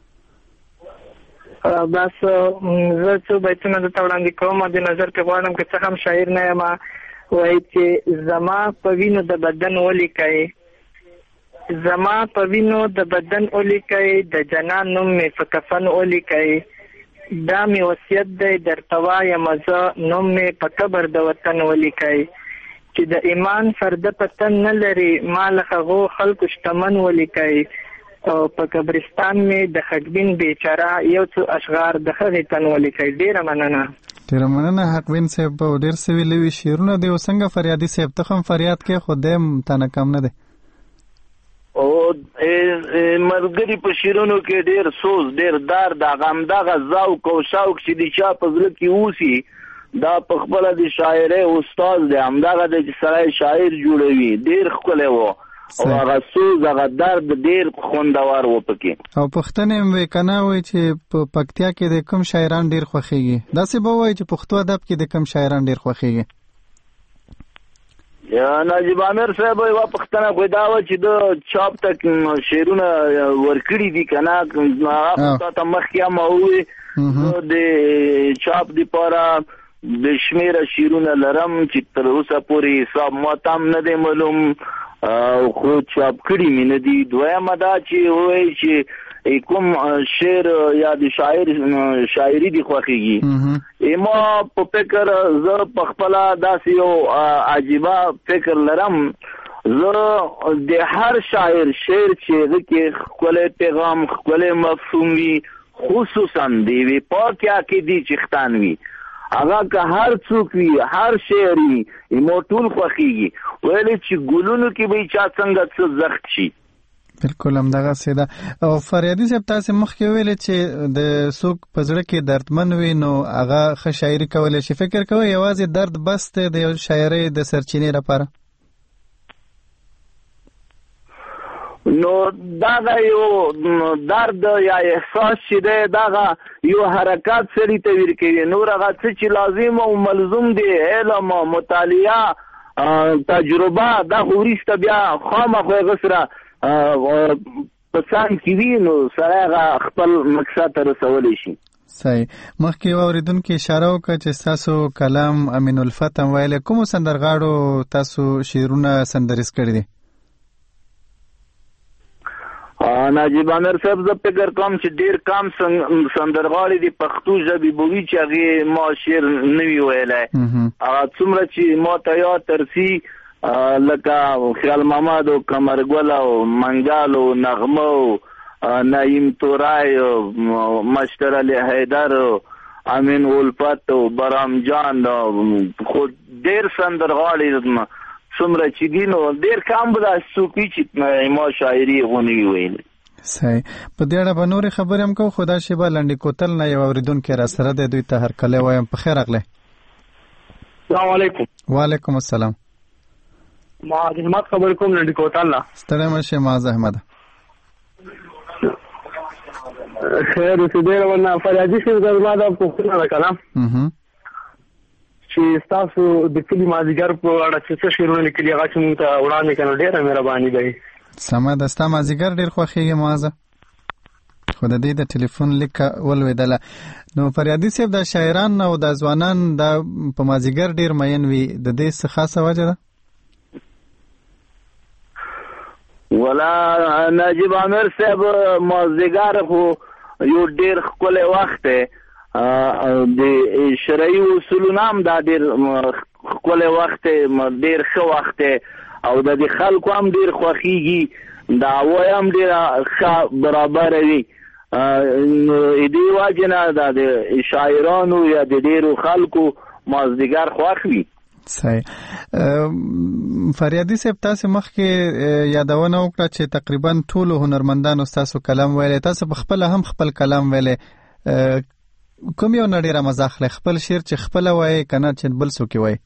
بس زه څو بیتونه درته وړاندې کوم او د نظر پرې غواړم، که څه هم شاعر نه یم. وایي چې زما په وینو د بدن ولیکئ، زما په وینو د بدن ولیکئ، د جنان نوم مې په کفن ولیکئ، دا مې وصیت دی درته وایم زه، نوم مې په قبر د وطن ولیکئ، چې د ایمان فرده پتن نه لري ما له هغو خلکو شتمن ولیکئ، او په قبرستان مې د خټبین بیچاره یو څو اشعار د هغې تن ولیکئ. ډېره مننه. ډېره مننه حقبین صاحب. ډېر څه ویلي وي شعرونه دی. او څنګه فریادي صاحب ته هم فریاد کوي خو دی هم تانه کم نه دی. او ملګري په شعرونو کې ډېر سوز ډېر درد هغه همدغه ذوق او شوق چې د چا په زړه کې اوسي دا په خپله د شاعرۍ استاد دی، همدغه دی چې سړی شاعر جوړوي. ډېر ښکلی و او هغه سوز هغه درد ډېر خوندور و پکې. او پوښتنې هم وی که نه وایي چې په پکتیا کې د کوم شاعران ډېر خوښېږي؟ داسې به وایي چې پښتو ادب کې د کوم شاعران ډېر خوښېږي؟ نجیب عامر صاحب یو پښتنه خو دا و چې د چاپ تک شعرونه ورکړي دي کنه هغه ته مخکې ما وې د چاپ دی پاره د شمیره شعرونه لرم چې تر اوسه پورې حساب ما تام نه دی معلوم خو چاپ کړي مې نه دي. دویمه دا چې وایي چې کوم شعر یا د شاعري دی خوښیږي ما په فکر زه په خپل داسې یو عجیبه فکر لرم زه د هر شاعر شعر چې دغه ښکلی پیغام ښکلی مفهوم وي خصوصا دی وی پاکه کې دی چختان وي هغه که هر څوک وي هر شعر وي مو ټول خوښیږي ویلې چې ګلونو کې به چا څنګه څه زخت شي. بالکل همدغه سیده. او فریادي صاحب تاسو مخکې ویلې چې د څوک په زړه کې دردمن وي نو هغه ښه شاعري کولی شي. فکر کوئ یوازې درد بس دی د یو شاعرۍ د سرچینې لپاره؟ نو دا یو درد یا احساس چې دی دا یو حرکات سړي ته ورکوي نور هغه څه چې لازم او ملزوم دی علم مطالعه تجربه دا خو وروسته بیا خامخا هغه سره په ځان کې وي نو سره خپل مقصد ته رسولی شي. صحیح. مخکې یو اورېدونکي اشاره وکړه چې ستاسو کلام امین الفت هم ویلی کومو سندرغاړو تاسو شعرونه سندریز کړي دي؟ نجیب عامر صاحب زه فکر کوم چې ډېر کم سندرغاړي دي پښتو ژبې به وي چې هغې ما شعر نه وي ویلی څومره چې ما ته یاد ترسي لکه خیال محمد او قمرګل او منګل او نغمه او نعیم تورای او مشتر علی حیدر او امین الفت او برام جان خو ډېر سندرغاړي څومره چې دي نو ډېر کم به داسې څوک وي چې ما شاعري غونې وي ویلې. صحیح. په دې اړه به نورې خبرې هم کوو خو دا شیبه لنډې کوتل نه یو اورېدونکی راسره دی دوی ته هرکلی وایم. په خیر راغلی. السلام علیکم. وعلیکم السلام. معاذ احمد خبر کوم لنډی کوتل نه. ستړی مشه معاذ احمد. خیر څه دی ورنه فریادي صاحب زما د پوښتنه وکړه چې تاسو د کلی مازیګر په اړه څه شعرونه لیکلي هغه چې موږ ته وړاندې کړو ډېره مهرباني دی. سمه ده ستا مازیګر ډېر خوښیږي معاذ خو د دې د ټلیفون لیک ولوېدله. نو فریادي صاحب د شاعران او د ځوانان د په مازیګر ډېر مین وي د دې څه خاصه وجه ده؟ ولا نجیب عامر صاحب مازیګر خو یو ډېر ښکلی وخت دی د شرعي اصولو هم دا ډېر ښکلی وخت دی ډېر ښه وخت دی او د دې خلکو هم ډېر خوښیږي د هوا هم ډېره ښه برابره وي دې وجې نه دا د شاعرانو یا د ډېرو خلکو مازدیګر خوښ وي. صحیح. فریادي صاحب تاسو مخکې یادونه وکړه چې تقریبا ټولو هنرمندانو تاسو کلام ویلی تاسو په خپل هم خپل کلام ویلی کوم یو نه ډېره مزه اخلئ خپل شعر چې خپله وایي که نه چې بل څوک یې وایي؟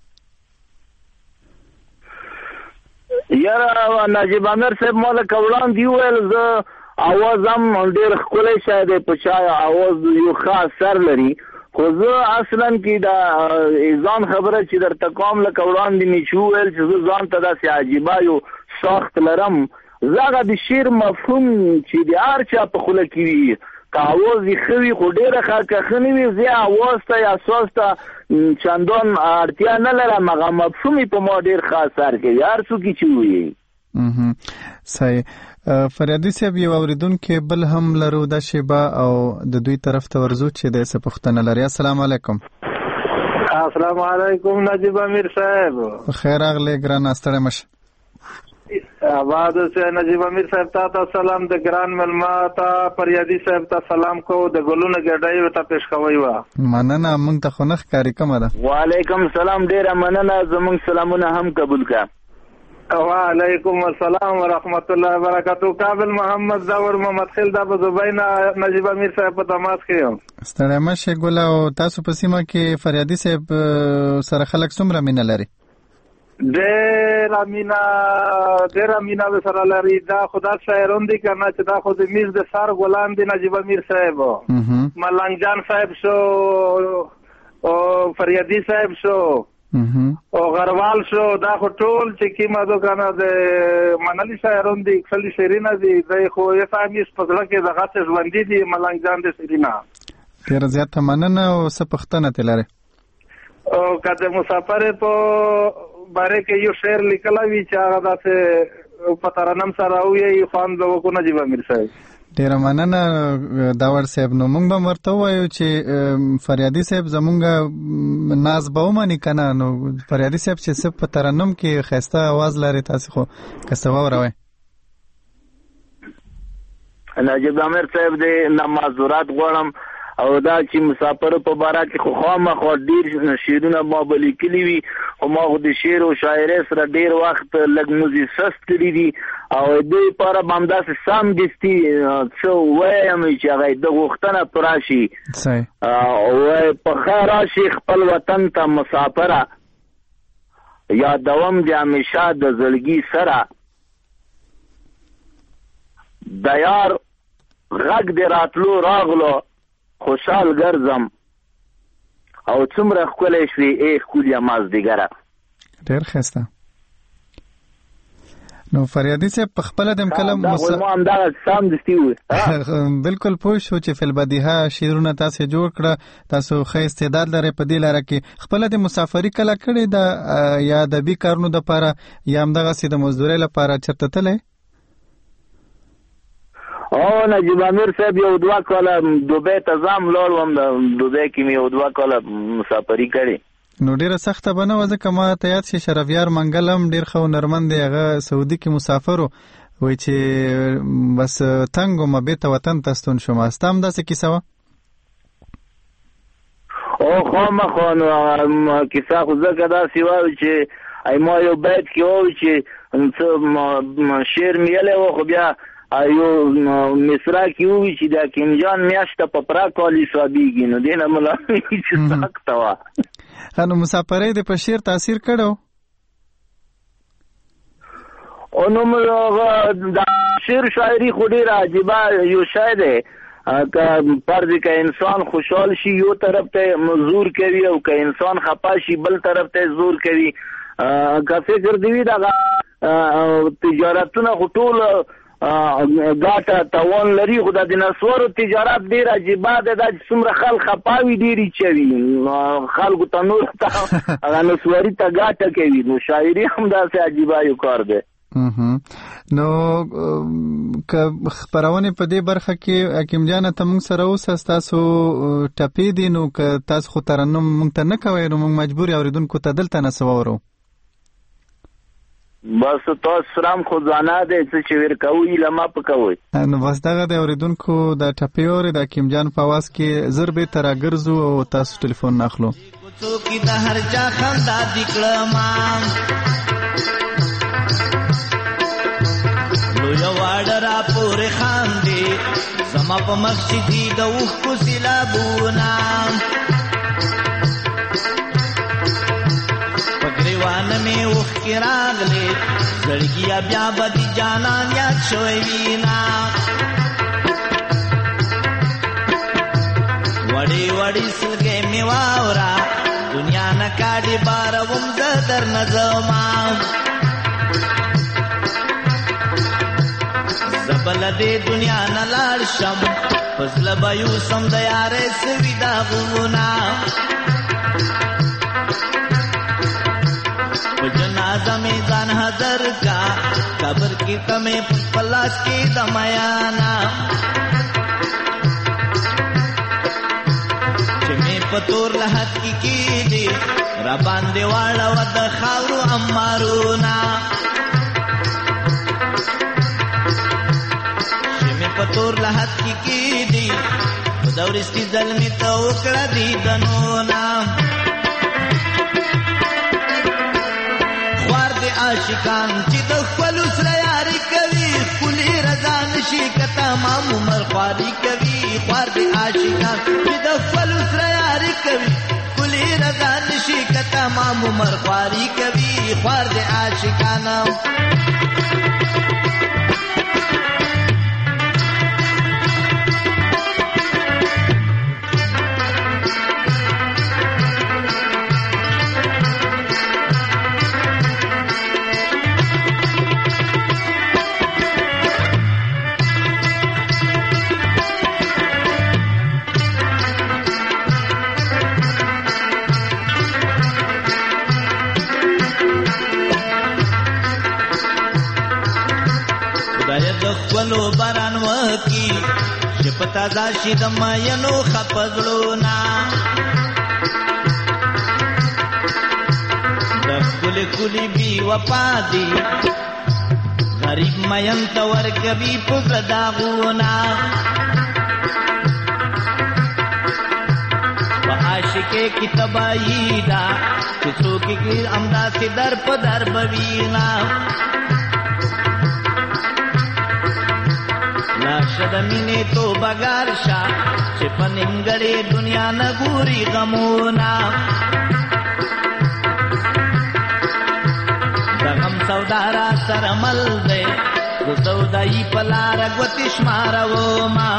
یاره نجیب عامر صاحب ما لکه وړاندې وویل زه اواز هم ډېر ښکلی شی دی په چا اواز یو ښه اثر لري خو زه اصلا کې دا ځان خبره چې درته کوم لکه وړاندې مې چې وویل چې زه ځان ته داسې عجیبه یو ساخت لرم زه هغه د شعر مفهوم چې د هر چا په خوله کې وي که اواز یې ښه وي خو ډېره ښه که ښه نه وي زه اواز ته یا ساز ته چندان اړتیا نه لرم هغه مفهوم یې په ما ډېر ښه اثر کوي هر څوک یې چې ووایي. صحیح. فریادي صاحب یو اورېدونکی بل هم لرو دا شیبه او د دوی طرف ته ورځو چې د څه پوښتنه لري. السلام علیکم. السلام علیکم نجیب امیر صاحب. خیر راغلی ګرانه ستړی مشه. آباد اوسه نجیب امیر صاحب ته سلام د ګران ملما ته فریادي صاحب ته سلام کو د ګلونو ګډای ته پیش کوي وا. مننه مونږ ته خو نه ښکاري کومه ده. وعلیکم السلام ډیره مننه زمونږ سلامونه هم قبول کا. وعلیکم السلام ورحمت الله وبرکاتہ. کابل محمد زاور محمد خیل دا په زبینا نجیب امیر صاحب په تماس کې یم. ستړی مشه ګل او تاسو په سیمه کې فریادي صاحب سره خلک څومره مینه لري؟ ډېره مینه سره لري. دا خدا شاعرون دي کنه چې دا خو د میز د سر غلام دي نجیب امیر صاحب ملنګ جان صاحب شو او فریادي صاحب شو او غروال شو دا خو ټول چې کیما دوکانه د منلی شاعرون دي خپل شیرینه دي د خو یې فهمیش په ځل کې دغه څه ژوندۍ دي ملنګ جان د شیرینه ډیر زیات مننه او سپختنه تلره او کله مسافر په باره کې یو شعر لیکلا وی چې هغه داسې په ترنم سره وی خوان د وکونه جیبه مرسای ډیر مننه داور صاحب. نو موږ به مرته وایو چې فریادي صاحب زمونږ ناز به ومني کنه. نو فریادي صاحب چې سب په ترنم کې خسته आवाज لري تاسو خو کسوا وروي نجیب امیر صاحب دې نمازورات غوړم او دا چې مسافر په باره کې خو خامخا ډېر شعرونه ما به لیکلي وي خو ما خو د شعر او شاعرۍ سره ډېر وخت لږ موزې سست کړي دي او دوی لپاره به همداسې سمدستي څه ووایم چې هغه د غوښتنه په راشي وایي په ښه راشي خپل وطن ته مسافره یادوم د همیشه د زړګي سره د یار غږ د راتلو راغلو خوشحال ګرځم او څومره ښکلی شوې ای ښکليه مازدیګره. ډېر ښایسته. نو فریادي صاحب په خپله د کلم بالکل پوه شو چې فی البدیهه شعرونه تاسې جوړ کړه تاسو ښه استعداد لرئ په دې لاره کې خپله د مسافري کله کړې ده یا ادبي کارونو دپاره یا همدغسې د مزدورۍ لپاره چېرته تللی؟ او نجیب امیر صاحب یو 2 کاله دوبۍ ته ځم لاړم د دوبۍ کې مې یو 2 کاله مسافري کړې. نو ډېره سخته به نه وه ځکه ما ته یاد شي شرفیار منګل هم ډېر ښه هنرمند دی هغه سعودي کې مسافر وایي چې بس تنګ ومه بېرته وطن ته ستون شوم. ستا هم داسې کیسه وه؟ او خامخا نو کیسه خو ځکه داسې وایي چې ما یو بیت کې وایي چې شعر مې یلی و خو بیا ایو مصرا کې وی چې دا کیمجان میاشته په پرا کالی صابېږي نو دینه ملا چې سخته وه. نو مسافرۍ د په شعر تاثیر کړو؟ او نو دا شعر شاعري خو ډېره عجیبه یو شی دی که فرض که انسان خوشحال شي یو طرف ته زور کوي او که انسان خفه شي بل طرف ته زور کوي. که فکر دی وي دغه تجارتونه خو ټول ګاټه توان لري خو د نسوارو تجارت ډېر عجیبه ده دا چې څومره خلک خپاوي ډېرې چوي خلکو ته نور ته هغه نسواري ته ګاټه کوي. نو شاعري هم داسې عجیبه یو کار دی. نو که خپرونې په دې برخه کې حکیم جانه ته موږ سره اوسه ستاسو ټپې دي نو که تاسو خو ترنم موږ ته نه کوئ نو موږ مجبور یو اورېدونکو ته دلته نه څه واورو. بس تاسو سلام خو ځانه دی څه چې ور کوي لما په کوي. نو بس دغه د اورېدونکو د ټپې اورې د حکیم جان په اواز کې زر بېرته راګرځو او تاسو ټلیفون نه اخلو. څوک د هر چا خندا دي کړم لوی واړه را پورې خاندي زما په مخ چې دي د اوښکو سیلابونه پګریوان مې اوښکې راغلې زړګیا بیا به دي جانان یاد شوی وینا وړې وړې سلګې مې واورا دنیا نه کاډې باروم زه درنه ځما زبل دې دنیا نه لاړ شم فضله به یوسم د یارې سوي داغونه جنازه میں ځان حاضر کا قبر کی تمه پلاس کی دمیانا چې می پتور لحد کی دي را باندې واړه ود خاورو امارونا چې می پتور لحد کی دي دورستی ظلمی تو کړه دي دنونا عاشقان چې د خپل سره یاري کوي خولي رضا نشي کته تمام عمر خواري کوي خوار دي عاشقان چې د خپل سره یاري کوي خولي رضا نشي کته تمام عمر خواري کوي خوار دي عاشقان خپلو باران وکي چې په تازه شي د مینو خپزړونه د ښکلې کلي بي وفا دي غریب مین ته ورکوي په زړه داغونه په عاشقۍ کې تباهي ده چې څوک یې همداسې در په در به وینا لاشه د مینې توبهګار شه چې په نیمګړې دنیا نه ګوري غمونه د غم سودا را سره مل دی د سودایي په لاره ګوتې شمارومه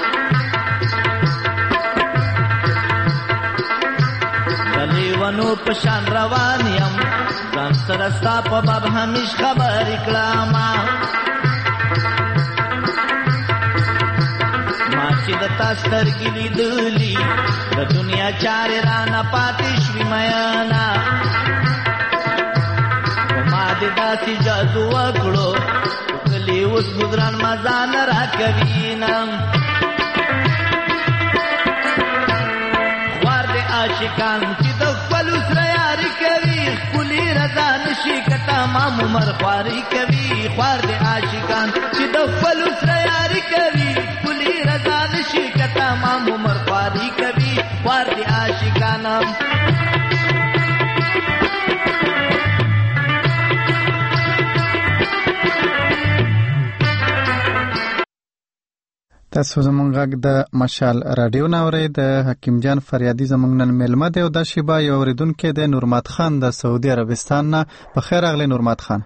د لیونو په شان روان یم ځان سره ستا په باب همیش خبرې کړمه ما چې د تا سترګې لیدلي د دنیا چارې رانه پاتې شوي میانا په ما دې داسې جادو وکړو کلي اوس ګزران مزه نه راکوینه خوار دې عاشقان چې د خپلو سره یاري کوي ښکلي رضا نشي که تمام عمر خواري کوي خوار دې عاشقان چې د خپلو سره یاري کوي ښکلي رضا نشي که تمام عمر خواري کوي خوار دې عاشقان تاسو زمونږ غږ د مشال رادیو نه اورئ د حکیم جان فریادي زمونږ نن میلمه دی او دا شیبه یو اورېدونکی دی نورمات خان د سعودي عربستان نه په خیر راغلی نورمات خان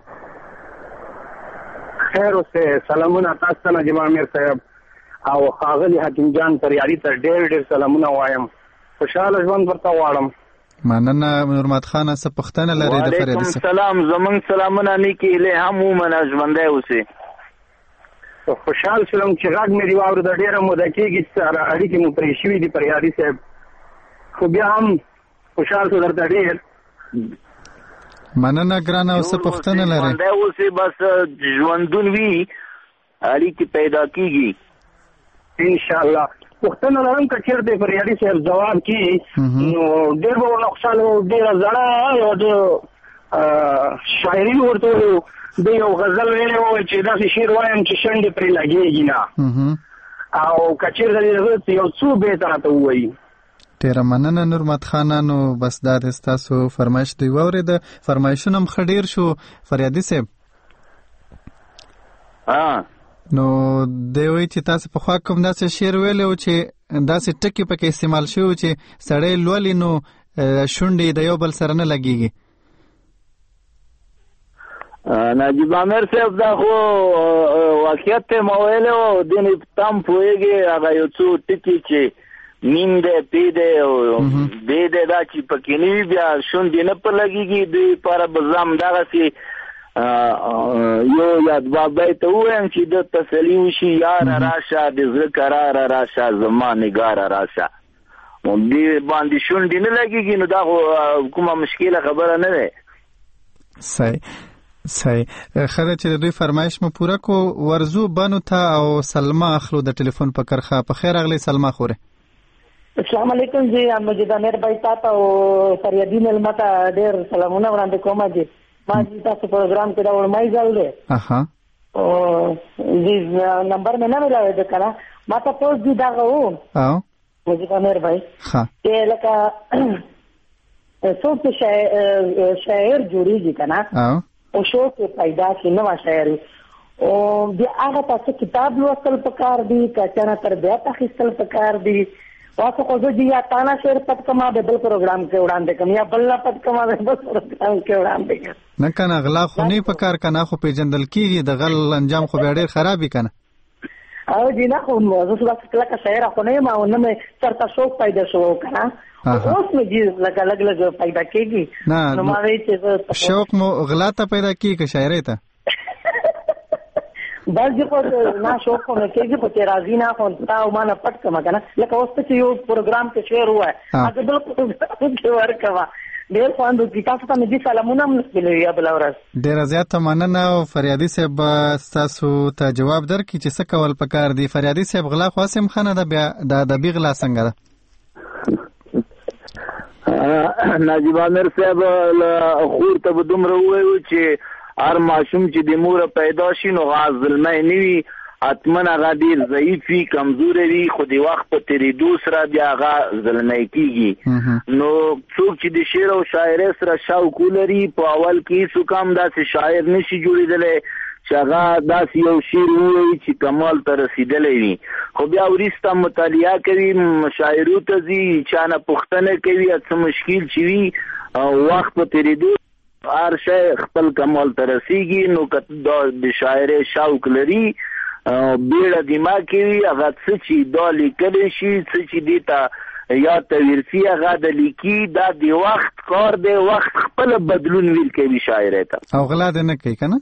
خیر اوسې سلامونه تاسو ته نجیب امیر صاحب او ښاغلي حکیم جان فریادي ته ډېر ډېر سلامونه وایم خوشحاله ژوند ورته غواړم مننه نورمات خان څه پوښتنه لرئ د فریادي وعلیکم سلام زمونږ سلامونه نیکې هیلې هم ومنه ژوندی اوسې خوشحال شوم چې غږ مې دی واورېده ډېره موده کېږي سره اړیکې مو پرې شوي دي فریادي صاحب خو بیا هم خوشحال شو درته ډېر مننه ګرانه او څه پوښتنه لرئ ژوندی اوسې بس ژوندون وي اړیکې پیدا کېږي انشاءالله پوښتنه لرم که چېرته فریادي صاحب جواب کړي نو ډېر به ورنه خوشحاله وو ډېره زړه یو د شاعري مې ورته وویل د یو غزل ویلی و چې داسې شعر وایم چې شنډې پرې لګېږي نه او که چېرته دې یو څو بیته راته ووایي ډېره مننه نورمات خانانو بس دا د ستاسو فرمایش دوی واورېده فرمایشونه هم ښه ډېر شو فریادي صاحب نو دی وایي چې تاسو پخوا کوم داسې شعر ویلی و چې داسې ټکي پکې استعمال شوي چې سړی لولي نو شونډې د یو بل سره نه لګېږي نجیب امیر صاحب دا خو واقعیت ته ما ویلی و دینې تم پوهېږي هغه یو څو ټکي چې نیم دی پی دی او بې دی دا چې پکې نه وي بیا شونډې نه په لګېږي دوی لپاره به زه همدغسې یو یا دوه بیته ووایم چې د تسلي وشي یاره راشه د زړه قراره راشه زما نګاره راشه دې باندې شونډې نه لګېږي نو دا خو کومه مشکله خبره نه دی صحیح ښه ده چې د دوی فرمایش مو پوره کو ورزو بانو ته او سلمه اخلو د ټلیفون په کرښه په خیر راغلی سلمه خوره السلام علیکم جی مجید امیر بھائی تاته او فریادي مېلمه ته ډېر سلامونه وړاندې کوم جی ما جی تاسو پروګرام کې دا وړمای ځل دی او جی نمبر مې نه ملاوي ده کنه ما ته پوس دی دا غو مجید امیر بھائی چې لکه څوک شاعر جوړیږي کنه او شو کې پیدا شي نو شاعري او بیا هغه تاسو کتاب لوستل پکار دي کچانه تربیت اخیستل پکار دي واسه خو زه یا تانا شعر پد کما به بل پروګرام کې وړاندې کوم یا بل پد کما به بل پروګرام کې وړاندې کوم نه کنه غلا خو نه پکار کنه خو پیجندل کیږي د غل انجام خو ډېر خرابې کنه او دی نه خو زه څه کله شاعر خو نه ما نه مې چرته شوق پیدا شو کنه اوس مې جی لګ پیدا کېږي نو ما وی چې شوق مو غلا ته پیدا کیږي شاعري ته بس جو نه شوق نه کېږي په راځي نه خو تا ما نه پټ کما کنه لکه اوس چې یو پروګرام کې شعر وای هغه بل پروګرام کې ورکوا ډېر خوند وکړي. تاسو ته مې دې سلامونه هم نسبیلوي یا بله ورځ. ډېره زیاته مننه. او فریادي صاحب ستاسو ته جواب درکړي چې څه کول پکار دي. فریادي صاحب غلا خو هسې ښه نه ده، بیا د ادبي غلا څنګه ده؟ نجیب عامر صاحب خور ته به دومره ووایو چې هر ماشوم چې د موره پیدا شي نو هغه ظلمی نه وي، حتما هغه ډېر ضعیف وي، کمزوری وي، خو د وخت په تېرېدو سره بیا هغه ظلمی کېږي. نو څوک چې د شعر او شاعرۍ سره شوق ولري په اول کې هېڅوک هم داسې شاعر نشي جوړېدلی چې هغه داسې یو شعر ووایي چې کمال ته رسېدلی وي. خو بیا وروسته مطالعه کوي، مشاعرو ته ځي، چا نه پوښتنه کوي، څه مشکل چې وي وخت په تېرېدو هر شی خپل کمال ته رسېږي. نو که د شاعرۍ شوق لري بیړه دماغ کې وي، هغه څه چې دا لیکلی شي، څه چې دې ته یا تویرسي هغه د لیکي، دا د وخت کار دی، وخت خپل بدلون ویل کوي شاعرۍ ته. او غلا دې نه کوي که نه؟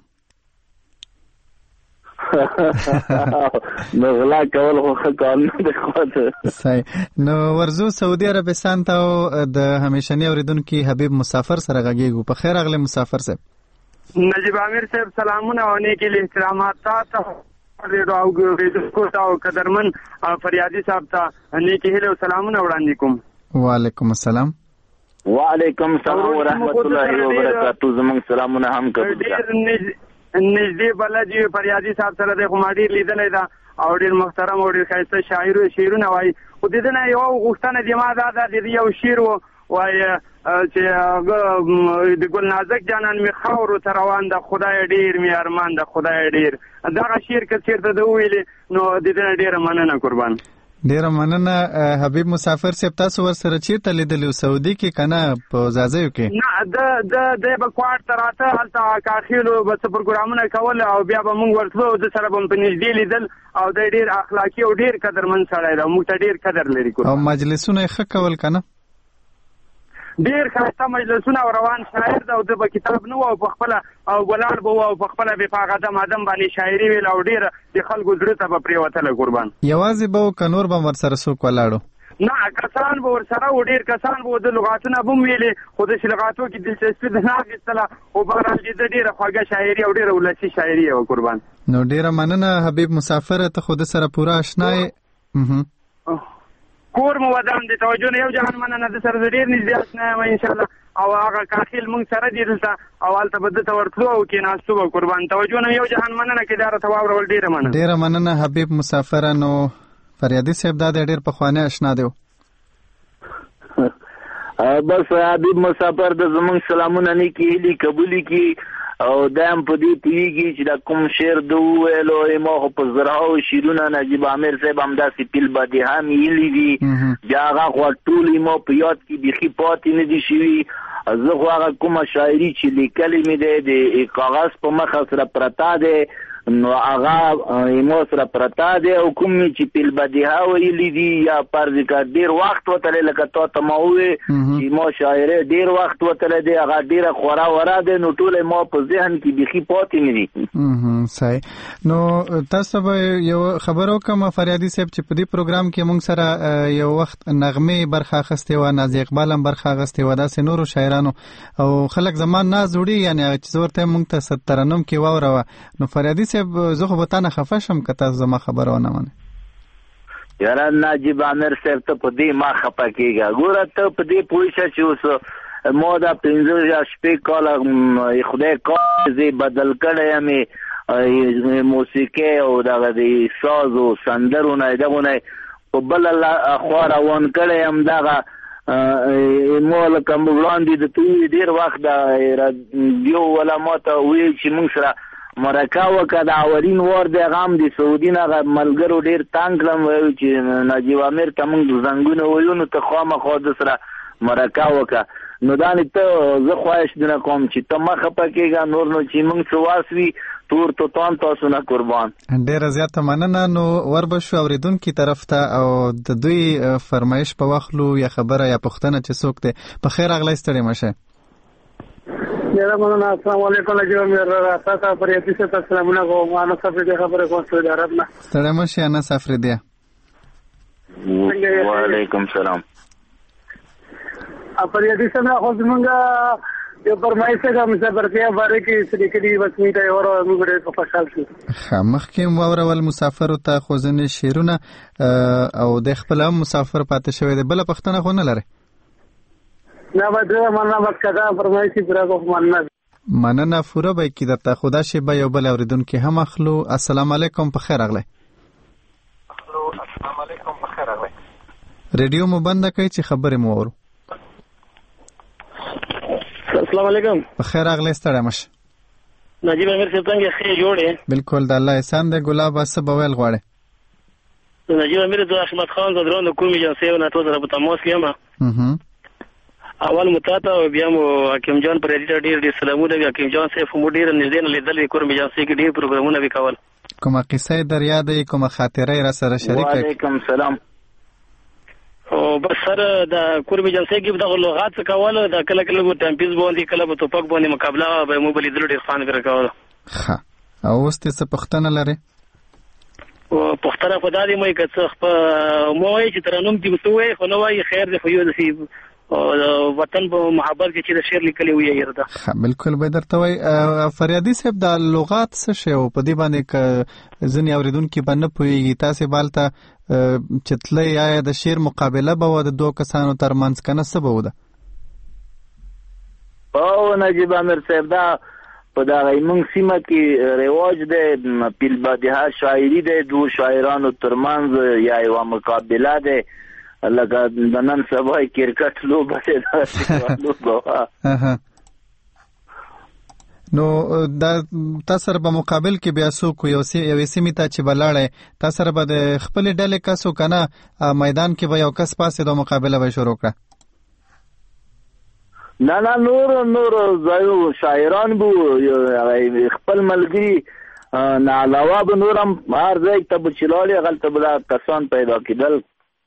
نو غلا کول خو ښه کار نه دی. صحیح. نو ورځو سعودي عربستان ته د همیشني اورېدونکي حبیب مسافر سره غږېږو. په خیر راغلی مسافر صاحب. نجیب عامر صاحب سلامونه او نیکې الاحترامات تاسو او ریډیو او قدرمن فریادي صاحب ته نیکې هیلې او سلامونه وړاندې کوم. وعلیکم السلام. وعلیکم السلام ورحمت الله وبرکاتو. زموږ سلامونه هم کوي. ډېر نږدې بلد یو فریادي صاحب سره دی، خو ما ډېر لیدلی ده او ډېر محترم او ډېر ښایسته شعرونه وایي. خو د ده نه یوه غوښتنه د ما دا ده، د یو شعر وایي چې د ګل نازک جانان می خاورو ته روان ده، خدای ډېر می ارمان ده، خدای ډېر. دغه شعر که چېرته ده وویلې نو د ده نه ډېره مننه قربان. ډېره مننه حبیب مسافر صاحب. تاسو ورسره چېرته لیدلي؟ سعودي کې که نه په ځاځیو کې؟ نه، دی به کوهاټ ته راته، هلته کاخیلو به څه پروګرامونه کول او بیا به موږ ورتلو، د سره به م په نږدې لیدل. او دی ډېر اخلاقي او ډېر قدرمن سړی ده، موږ ته ډېر قدر لري. او مجلسونه یې ښه کول که نه؟ ډېر ښایسته مجلسونه او روان شاعر ده، او ده به کتاب نه و او په خپله او ولاړ به و او په خپله به په هغه دم باندې شاعري ویل او ډېره د خلکو زړه ته به پرېوتله قربان. یوازې به و که نور به ورسره څوک ولاړو؟ نه، کسان به ورسره و، ډېر کسان به و، د لغاتونه به هم ویلې، خو داسې لغاتو کې دلچسپي ده نه اخېستله. خو بهرحال د ده ډېره خوږه شاعري او ډېره ولسي شاعري یې وه قربان. نو ډېره مننه حبیب مسافر. ته خو د سره پوره اشنا یې. کور مو ودان د توجه نه یو جهان مننه، د سره ډېر نږدې اشنا یم انشاءالله. او هغه کاخیل موږ سره دي دلته، او هلته به دته ورتلو او کېناستو به قربان. توجه نه یو جهان مننه کې دا راته واورول، ډېره مننه. ډېره مننه حبیب مسافر. نو فریادي صاحب دا دی ډېر پخوانی اشنا دی. بس حبیب مسافر د زمونږ سلامونه نیکې هیلې قبولې کړي او دا هم په دې پوهېږي چې دا کوم شعر ده وویلو ما خو په زرهاو شعرونه نجیب عامر صاحب همداسې پیل بدیها مې ویلي دي، بیا هغه خو ټول ما په یاد کې بیخي پاتې نه دي شوي. زه خو هغه کومه شاعري چې لیکلې مې دی د کاغذ په مخه سره پرته دی، نو هغه ما سره پرته دی، او کوم چې پیل بدیها ویلي دي یا فرض کړه ډېر وخت وتلی، لکه تا ته ما وویې چې ما شاعرۍ ډېر وخت وتلی دی، هغه ډېره خورا ورا دی، نو ټول ما په ذهن کې بیخي پاتې نه دي. صحیح. نو تاسو به یو خبر وکړم فریادي صاحب چې په دې پروګرام کې موږ سره یو وخت نغمې برخه اخیستې وه، نازي اقبال هم برخه اخیستې وه، داسې نورو شاعرانو، او خلک زما ناز وړي، یعنې هغه چې زه ورته موږ ته ترنم کې واوروه. نو فریادي صاحب زه خو به تا نه خفه شم که تاسو زما خبره ونه منئ. یاره نجیب عامر صاحب ته په دې ما خفه کېږه. ګوره ته په دې پوه شه چې اوس ما دا 15 یا 16 کاله خدای کار زه بدل کړی یم، موسیقي او دغه د ساز او سندرو نه دغو نه په بله خوا روان کړی یم. دغه ما لکه وړاندې د توی ډېر وخت د رادیو والا ما ته ویل چې موږ سره مرکه وکړه، د اولین وار دی هغه هم د سعودي نه ملګرو ډېر تنګ کړم، ویل چې نجیب عامر ته موږ زنګونه ویو نو ته خامخا د سره مرکه وکړه. نو دا نه ته زه خواهش دونه کوم چې ته مه خفه کېږه، نور نو چې موږ څه واس وي تور توتان تاسو نه قربان. ډېره زیاته مننه. نو ور به شو اورېدونکي طرف ته او د دوی فرمایش په واخلو یا خبره یا پوښتنه چې څوک دی. په خیر راغلی، ستړی مه شئ. ډېره مننه. السلام علیکم نجیب عامر تاسو فریادي صاحب ته سلامونه کوم. انس افریدی خبرې کوم سعودي عرب نه. ستړی مه شئ انس افریدی. وعلیکم سلام. فریادي څنګه خو زمونږ یو فرمایشه کوم مسافرتیا باندې کې چې کلی وسمی ته اور موږ ډېر خوشحال شو. مخکې واورول مسافر ته خو ځنې شیرونه او د خپل مسافر پاتې شوی دی بل پښتنه خو نه لري. نه بدره مننه وکړه فرمایشي پورا کوم مننه پورا به کې درته خدا شي به یو بل اوریدونکو هم اخلو. السلام علیکم په خیر اغله. السلام علیکم په خیر اغله. ریډیو مو بند کړئ چې خبرې مو اورو. السلام علیکم. په خیر اغله ستړی مشه. نجیب امیر صاحب څنګه ښه جوړې؟ بالکل د الله احسان دی. ګلاب څه به ویل غواړي؟ نجیب امیر د احمد خان زدران د کومې جنسي نه تاسو په تماس کې یم. اول متاته او بیا مو حکیم جان پر ډېر سلامونه. حکیم جان صاحب مو ډېر نږدې نه لیدل کومې جنسي کې ډېر پروګرامونه وکول. کومه قصه در یاد ای کومه خاطره را سره شریک؟ وعلیکم سلام. او بس سره د قربي جلسې کې د لغات څخه کول د کله کله ټمپیز باندې کله په توپک باندې مقابله به مو بل درو ډیر خان کړو. ها او ست څه پښتنه لري؟ او پښتنه په دادی مې کڅ په موي چې ترنوم دې وسوي خو نو وايي خیر دې خو یو دې وطن په محبت کې چې د شعر لیکلي وي یردا. ها بالکل به درته وای. فریادي صاحب د لغات څه شی او په دې باندې ک ځنی اوریدونکو باندې پويږي تاسو بالته چتلې یا د شعر مقابله به د دوه کسانو ترمنځ کنه څه به وده؟ او نجیب امیر صاحب دا په دا موږ سیمه کې رواج دی پیل بدیها شاعری دی دوه شاعرانو ترمنځ یا یو مقابله دی لکه د نن سبا کرکټ لوبه ده. نو دا تاسو به مقابل کې بیا سو کو یو سیمه ته چې بلاړې تاسو به د خپل ډلې کسو کنه میدان کې به یو کس پاسه د مقابله به شروع کړه؟ نه نور زایو شاعران بو خپل ملګری نه علاوه به نورم هر ځای ته بچلالي غلطه بلا کسان پیدا کېدل.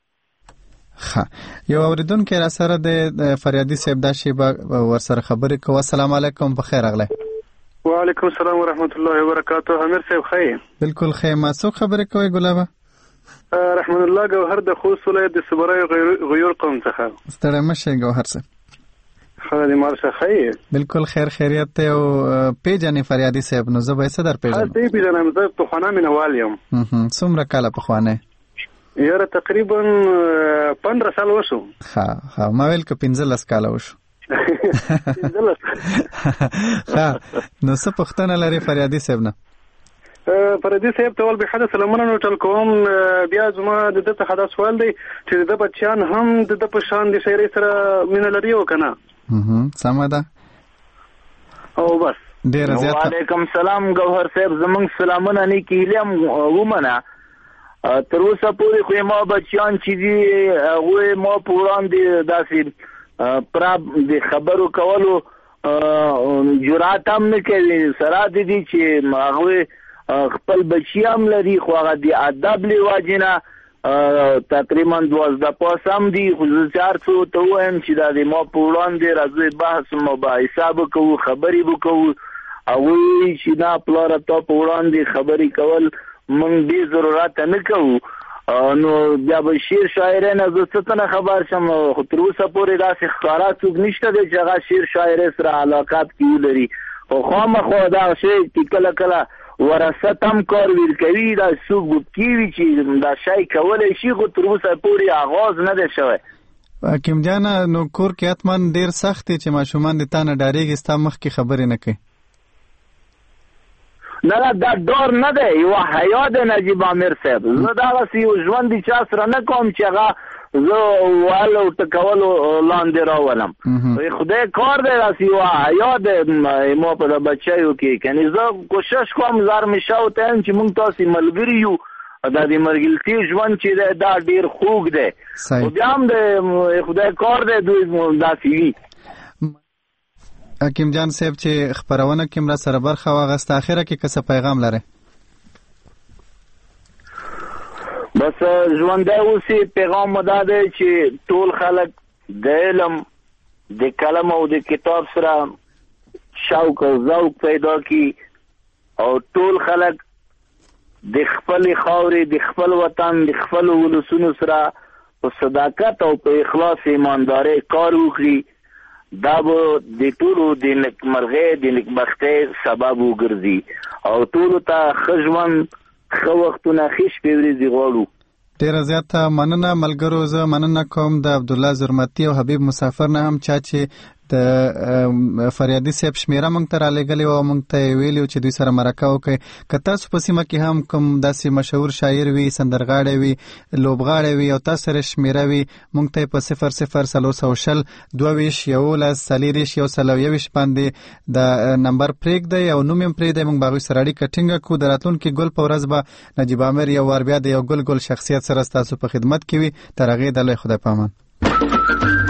یو اوریدونکو را سره د فریادي صاحب د شی ور سره خبرې کوي. السلام علیکم په خیر اغله. وعلیکم السلام ورحمت الله وبرکاته. امیر صاحب خیر؟ بالکل خیر. ما څو خبرې کوي ګلابه؟ رحمان الله گوهر د خوست ولایت د صبرای غیور قوم څخه. ستړی مشه گوهر صاحب. خدای مارشه خیر؟ بالکل خیر خیریت ته او پیجنې فریادي صاحب نو زه به صدر پیژنم. دې پیژنم زه په خوانه مینوال یم. څومره کاله په خوانه؟ یاره تقریبا 15 سال وشو. ها ما ویل که 15 کاله وشو. نو څه پښتنه لري فریادي صاحب نه؟ فریادي صاحب ته ول به حدا سلامونه نو ټل کوم. بیا زما د دته حدا سوال دی چې د بچیان هم د په شان د شاعري سره مين لري او کنه. سم ده. او بس ډیر زیات. وعلیکم السلام گوهر صاحب زمونږ سلامونه نه کیلم ومنه. تر اوسه پورې خو ما بچیان چې دي هغه ما پوران دي داسې پراب د خبرو کولو جرأت هم نه کوي. سره دي چې هغه خپل بچیام لري خو هغه د ادب لواجنه تقریبا 12 پاسم دي. خو زه څو ته وایم چې د ما پوران دي راځي بحث مباحثه وکړو خبرې وکړو او چې نه پلار ته پوران دي خبرې کول من دې ضرورت نه کوو. نو بیا به شعر شاعرانه زه څه نه خبر شم خو تر اوسه پورې داسې ښکارا څوک نشته دی چې هغه شعر شاعري سره علاقات کې لري. خو خامخا دا شی چې کله کله وراثت هم کار ویل کوي دا څوک کیوي چې دا شی کولی شي خو تر اوسه پورې آغاز نه دی شوی. حکیم جان نو کور کې اتمن ډیر سخت چې ماشومان د تانه ډاریږي ستا مخ کې خبرې نه کوي؟ نه دا ډور نه دی یو حیا د نجیب امیر صاحب. زه دغسې یو ژوند د چا سره نه کوم چې هغه زه والو ټکولو لاندې راولم. خدای کار دی داسې یو حیا د ما په د بچیو کې کنې زه کوشش کوم زار مې شاوته یم چې موږ تاسې ملګري یو دا د مرګلتي ژوند چې دی دا ډېر خوږ دی. خو بیا هم د خدای کار دی دوی داسې وي. حکیم جان صاحب چې خبرونه کې مر سره برخه واغسته اخره کې څه پیغام لري؟ بس ژوندۍ اوسې پیغام مو دا دی چې ټول خلک د علم د کلم او د کتاب سره شوق او ذوق پیدا کړي او ټول خلک د خپل خاورې د خپل وطن د خپل ولسونو سره په صداقت او په اخلاص ایمانداري کار وکړي دا به د ټولو د نیکمرغۍ د نیکبختۍ سبب وګرځي او ټولو ته ښه ژوند ښه وختونه ښې شپې ورځې غواړو. ډیره زیاته مننه ملګرو. زه مننه کوم د عبدالله زرمتي او حبیب مسافر نه هم چې د فریادي صاحب شمیره مونږ ته رالیږلې وه او مونږ ته ویلي چې دوی سره مرکه وکړئ. که تاسو په سیمه کې هم کوم داسې مشهور شاعر وي، سندرغاړی وي، لوبغاړی وي او تاسو سره شمیره وي، مونږ ته په 00 22 11 40 باندې د نمبر پرېږدئ او نوم یې پرېږدئ. مونږ به هغوی سره اړیکه ټینګه کړو. د راتلونکي ګل په ورځ به نجیب عامر یو وار بیا د یو ګل شخصیت سره ستاسو په خدمت کې وي. تر هغې د لوی خدای په امان.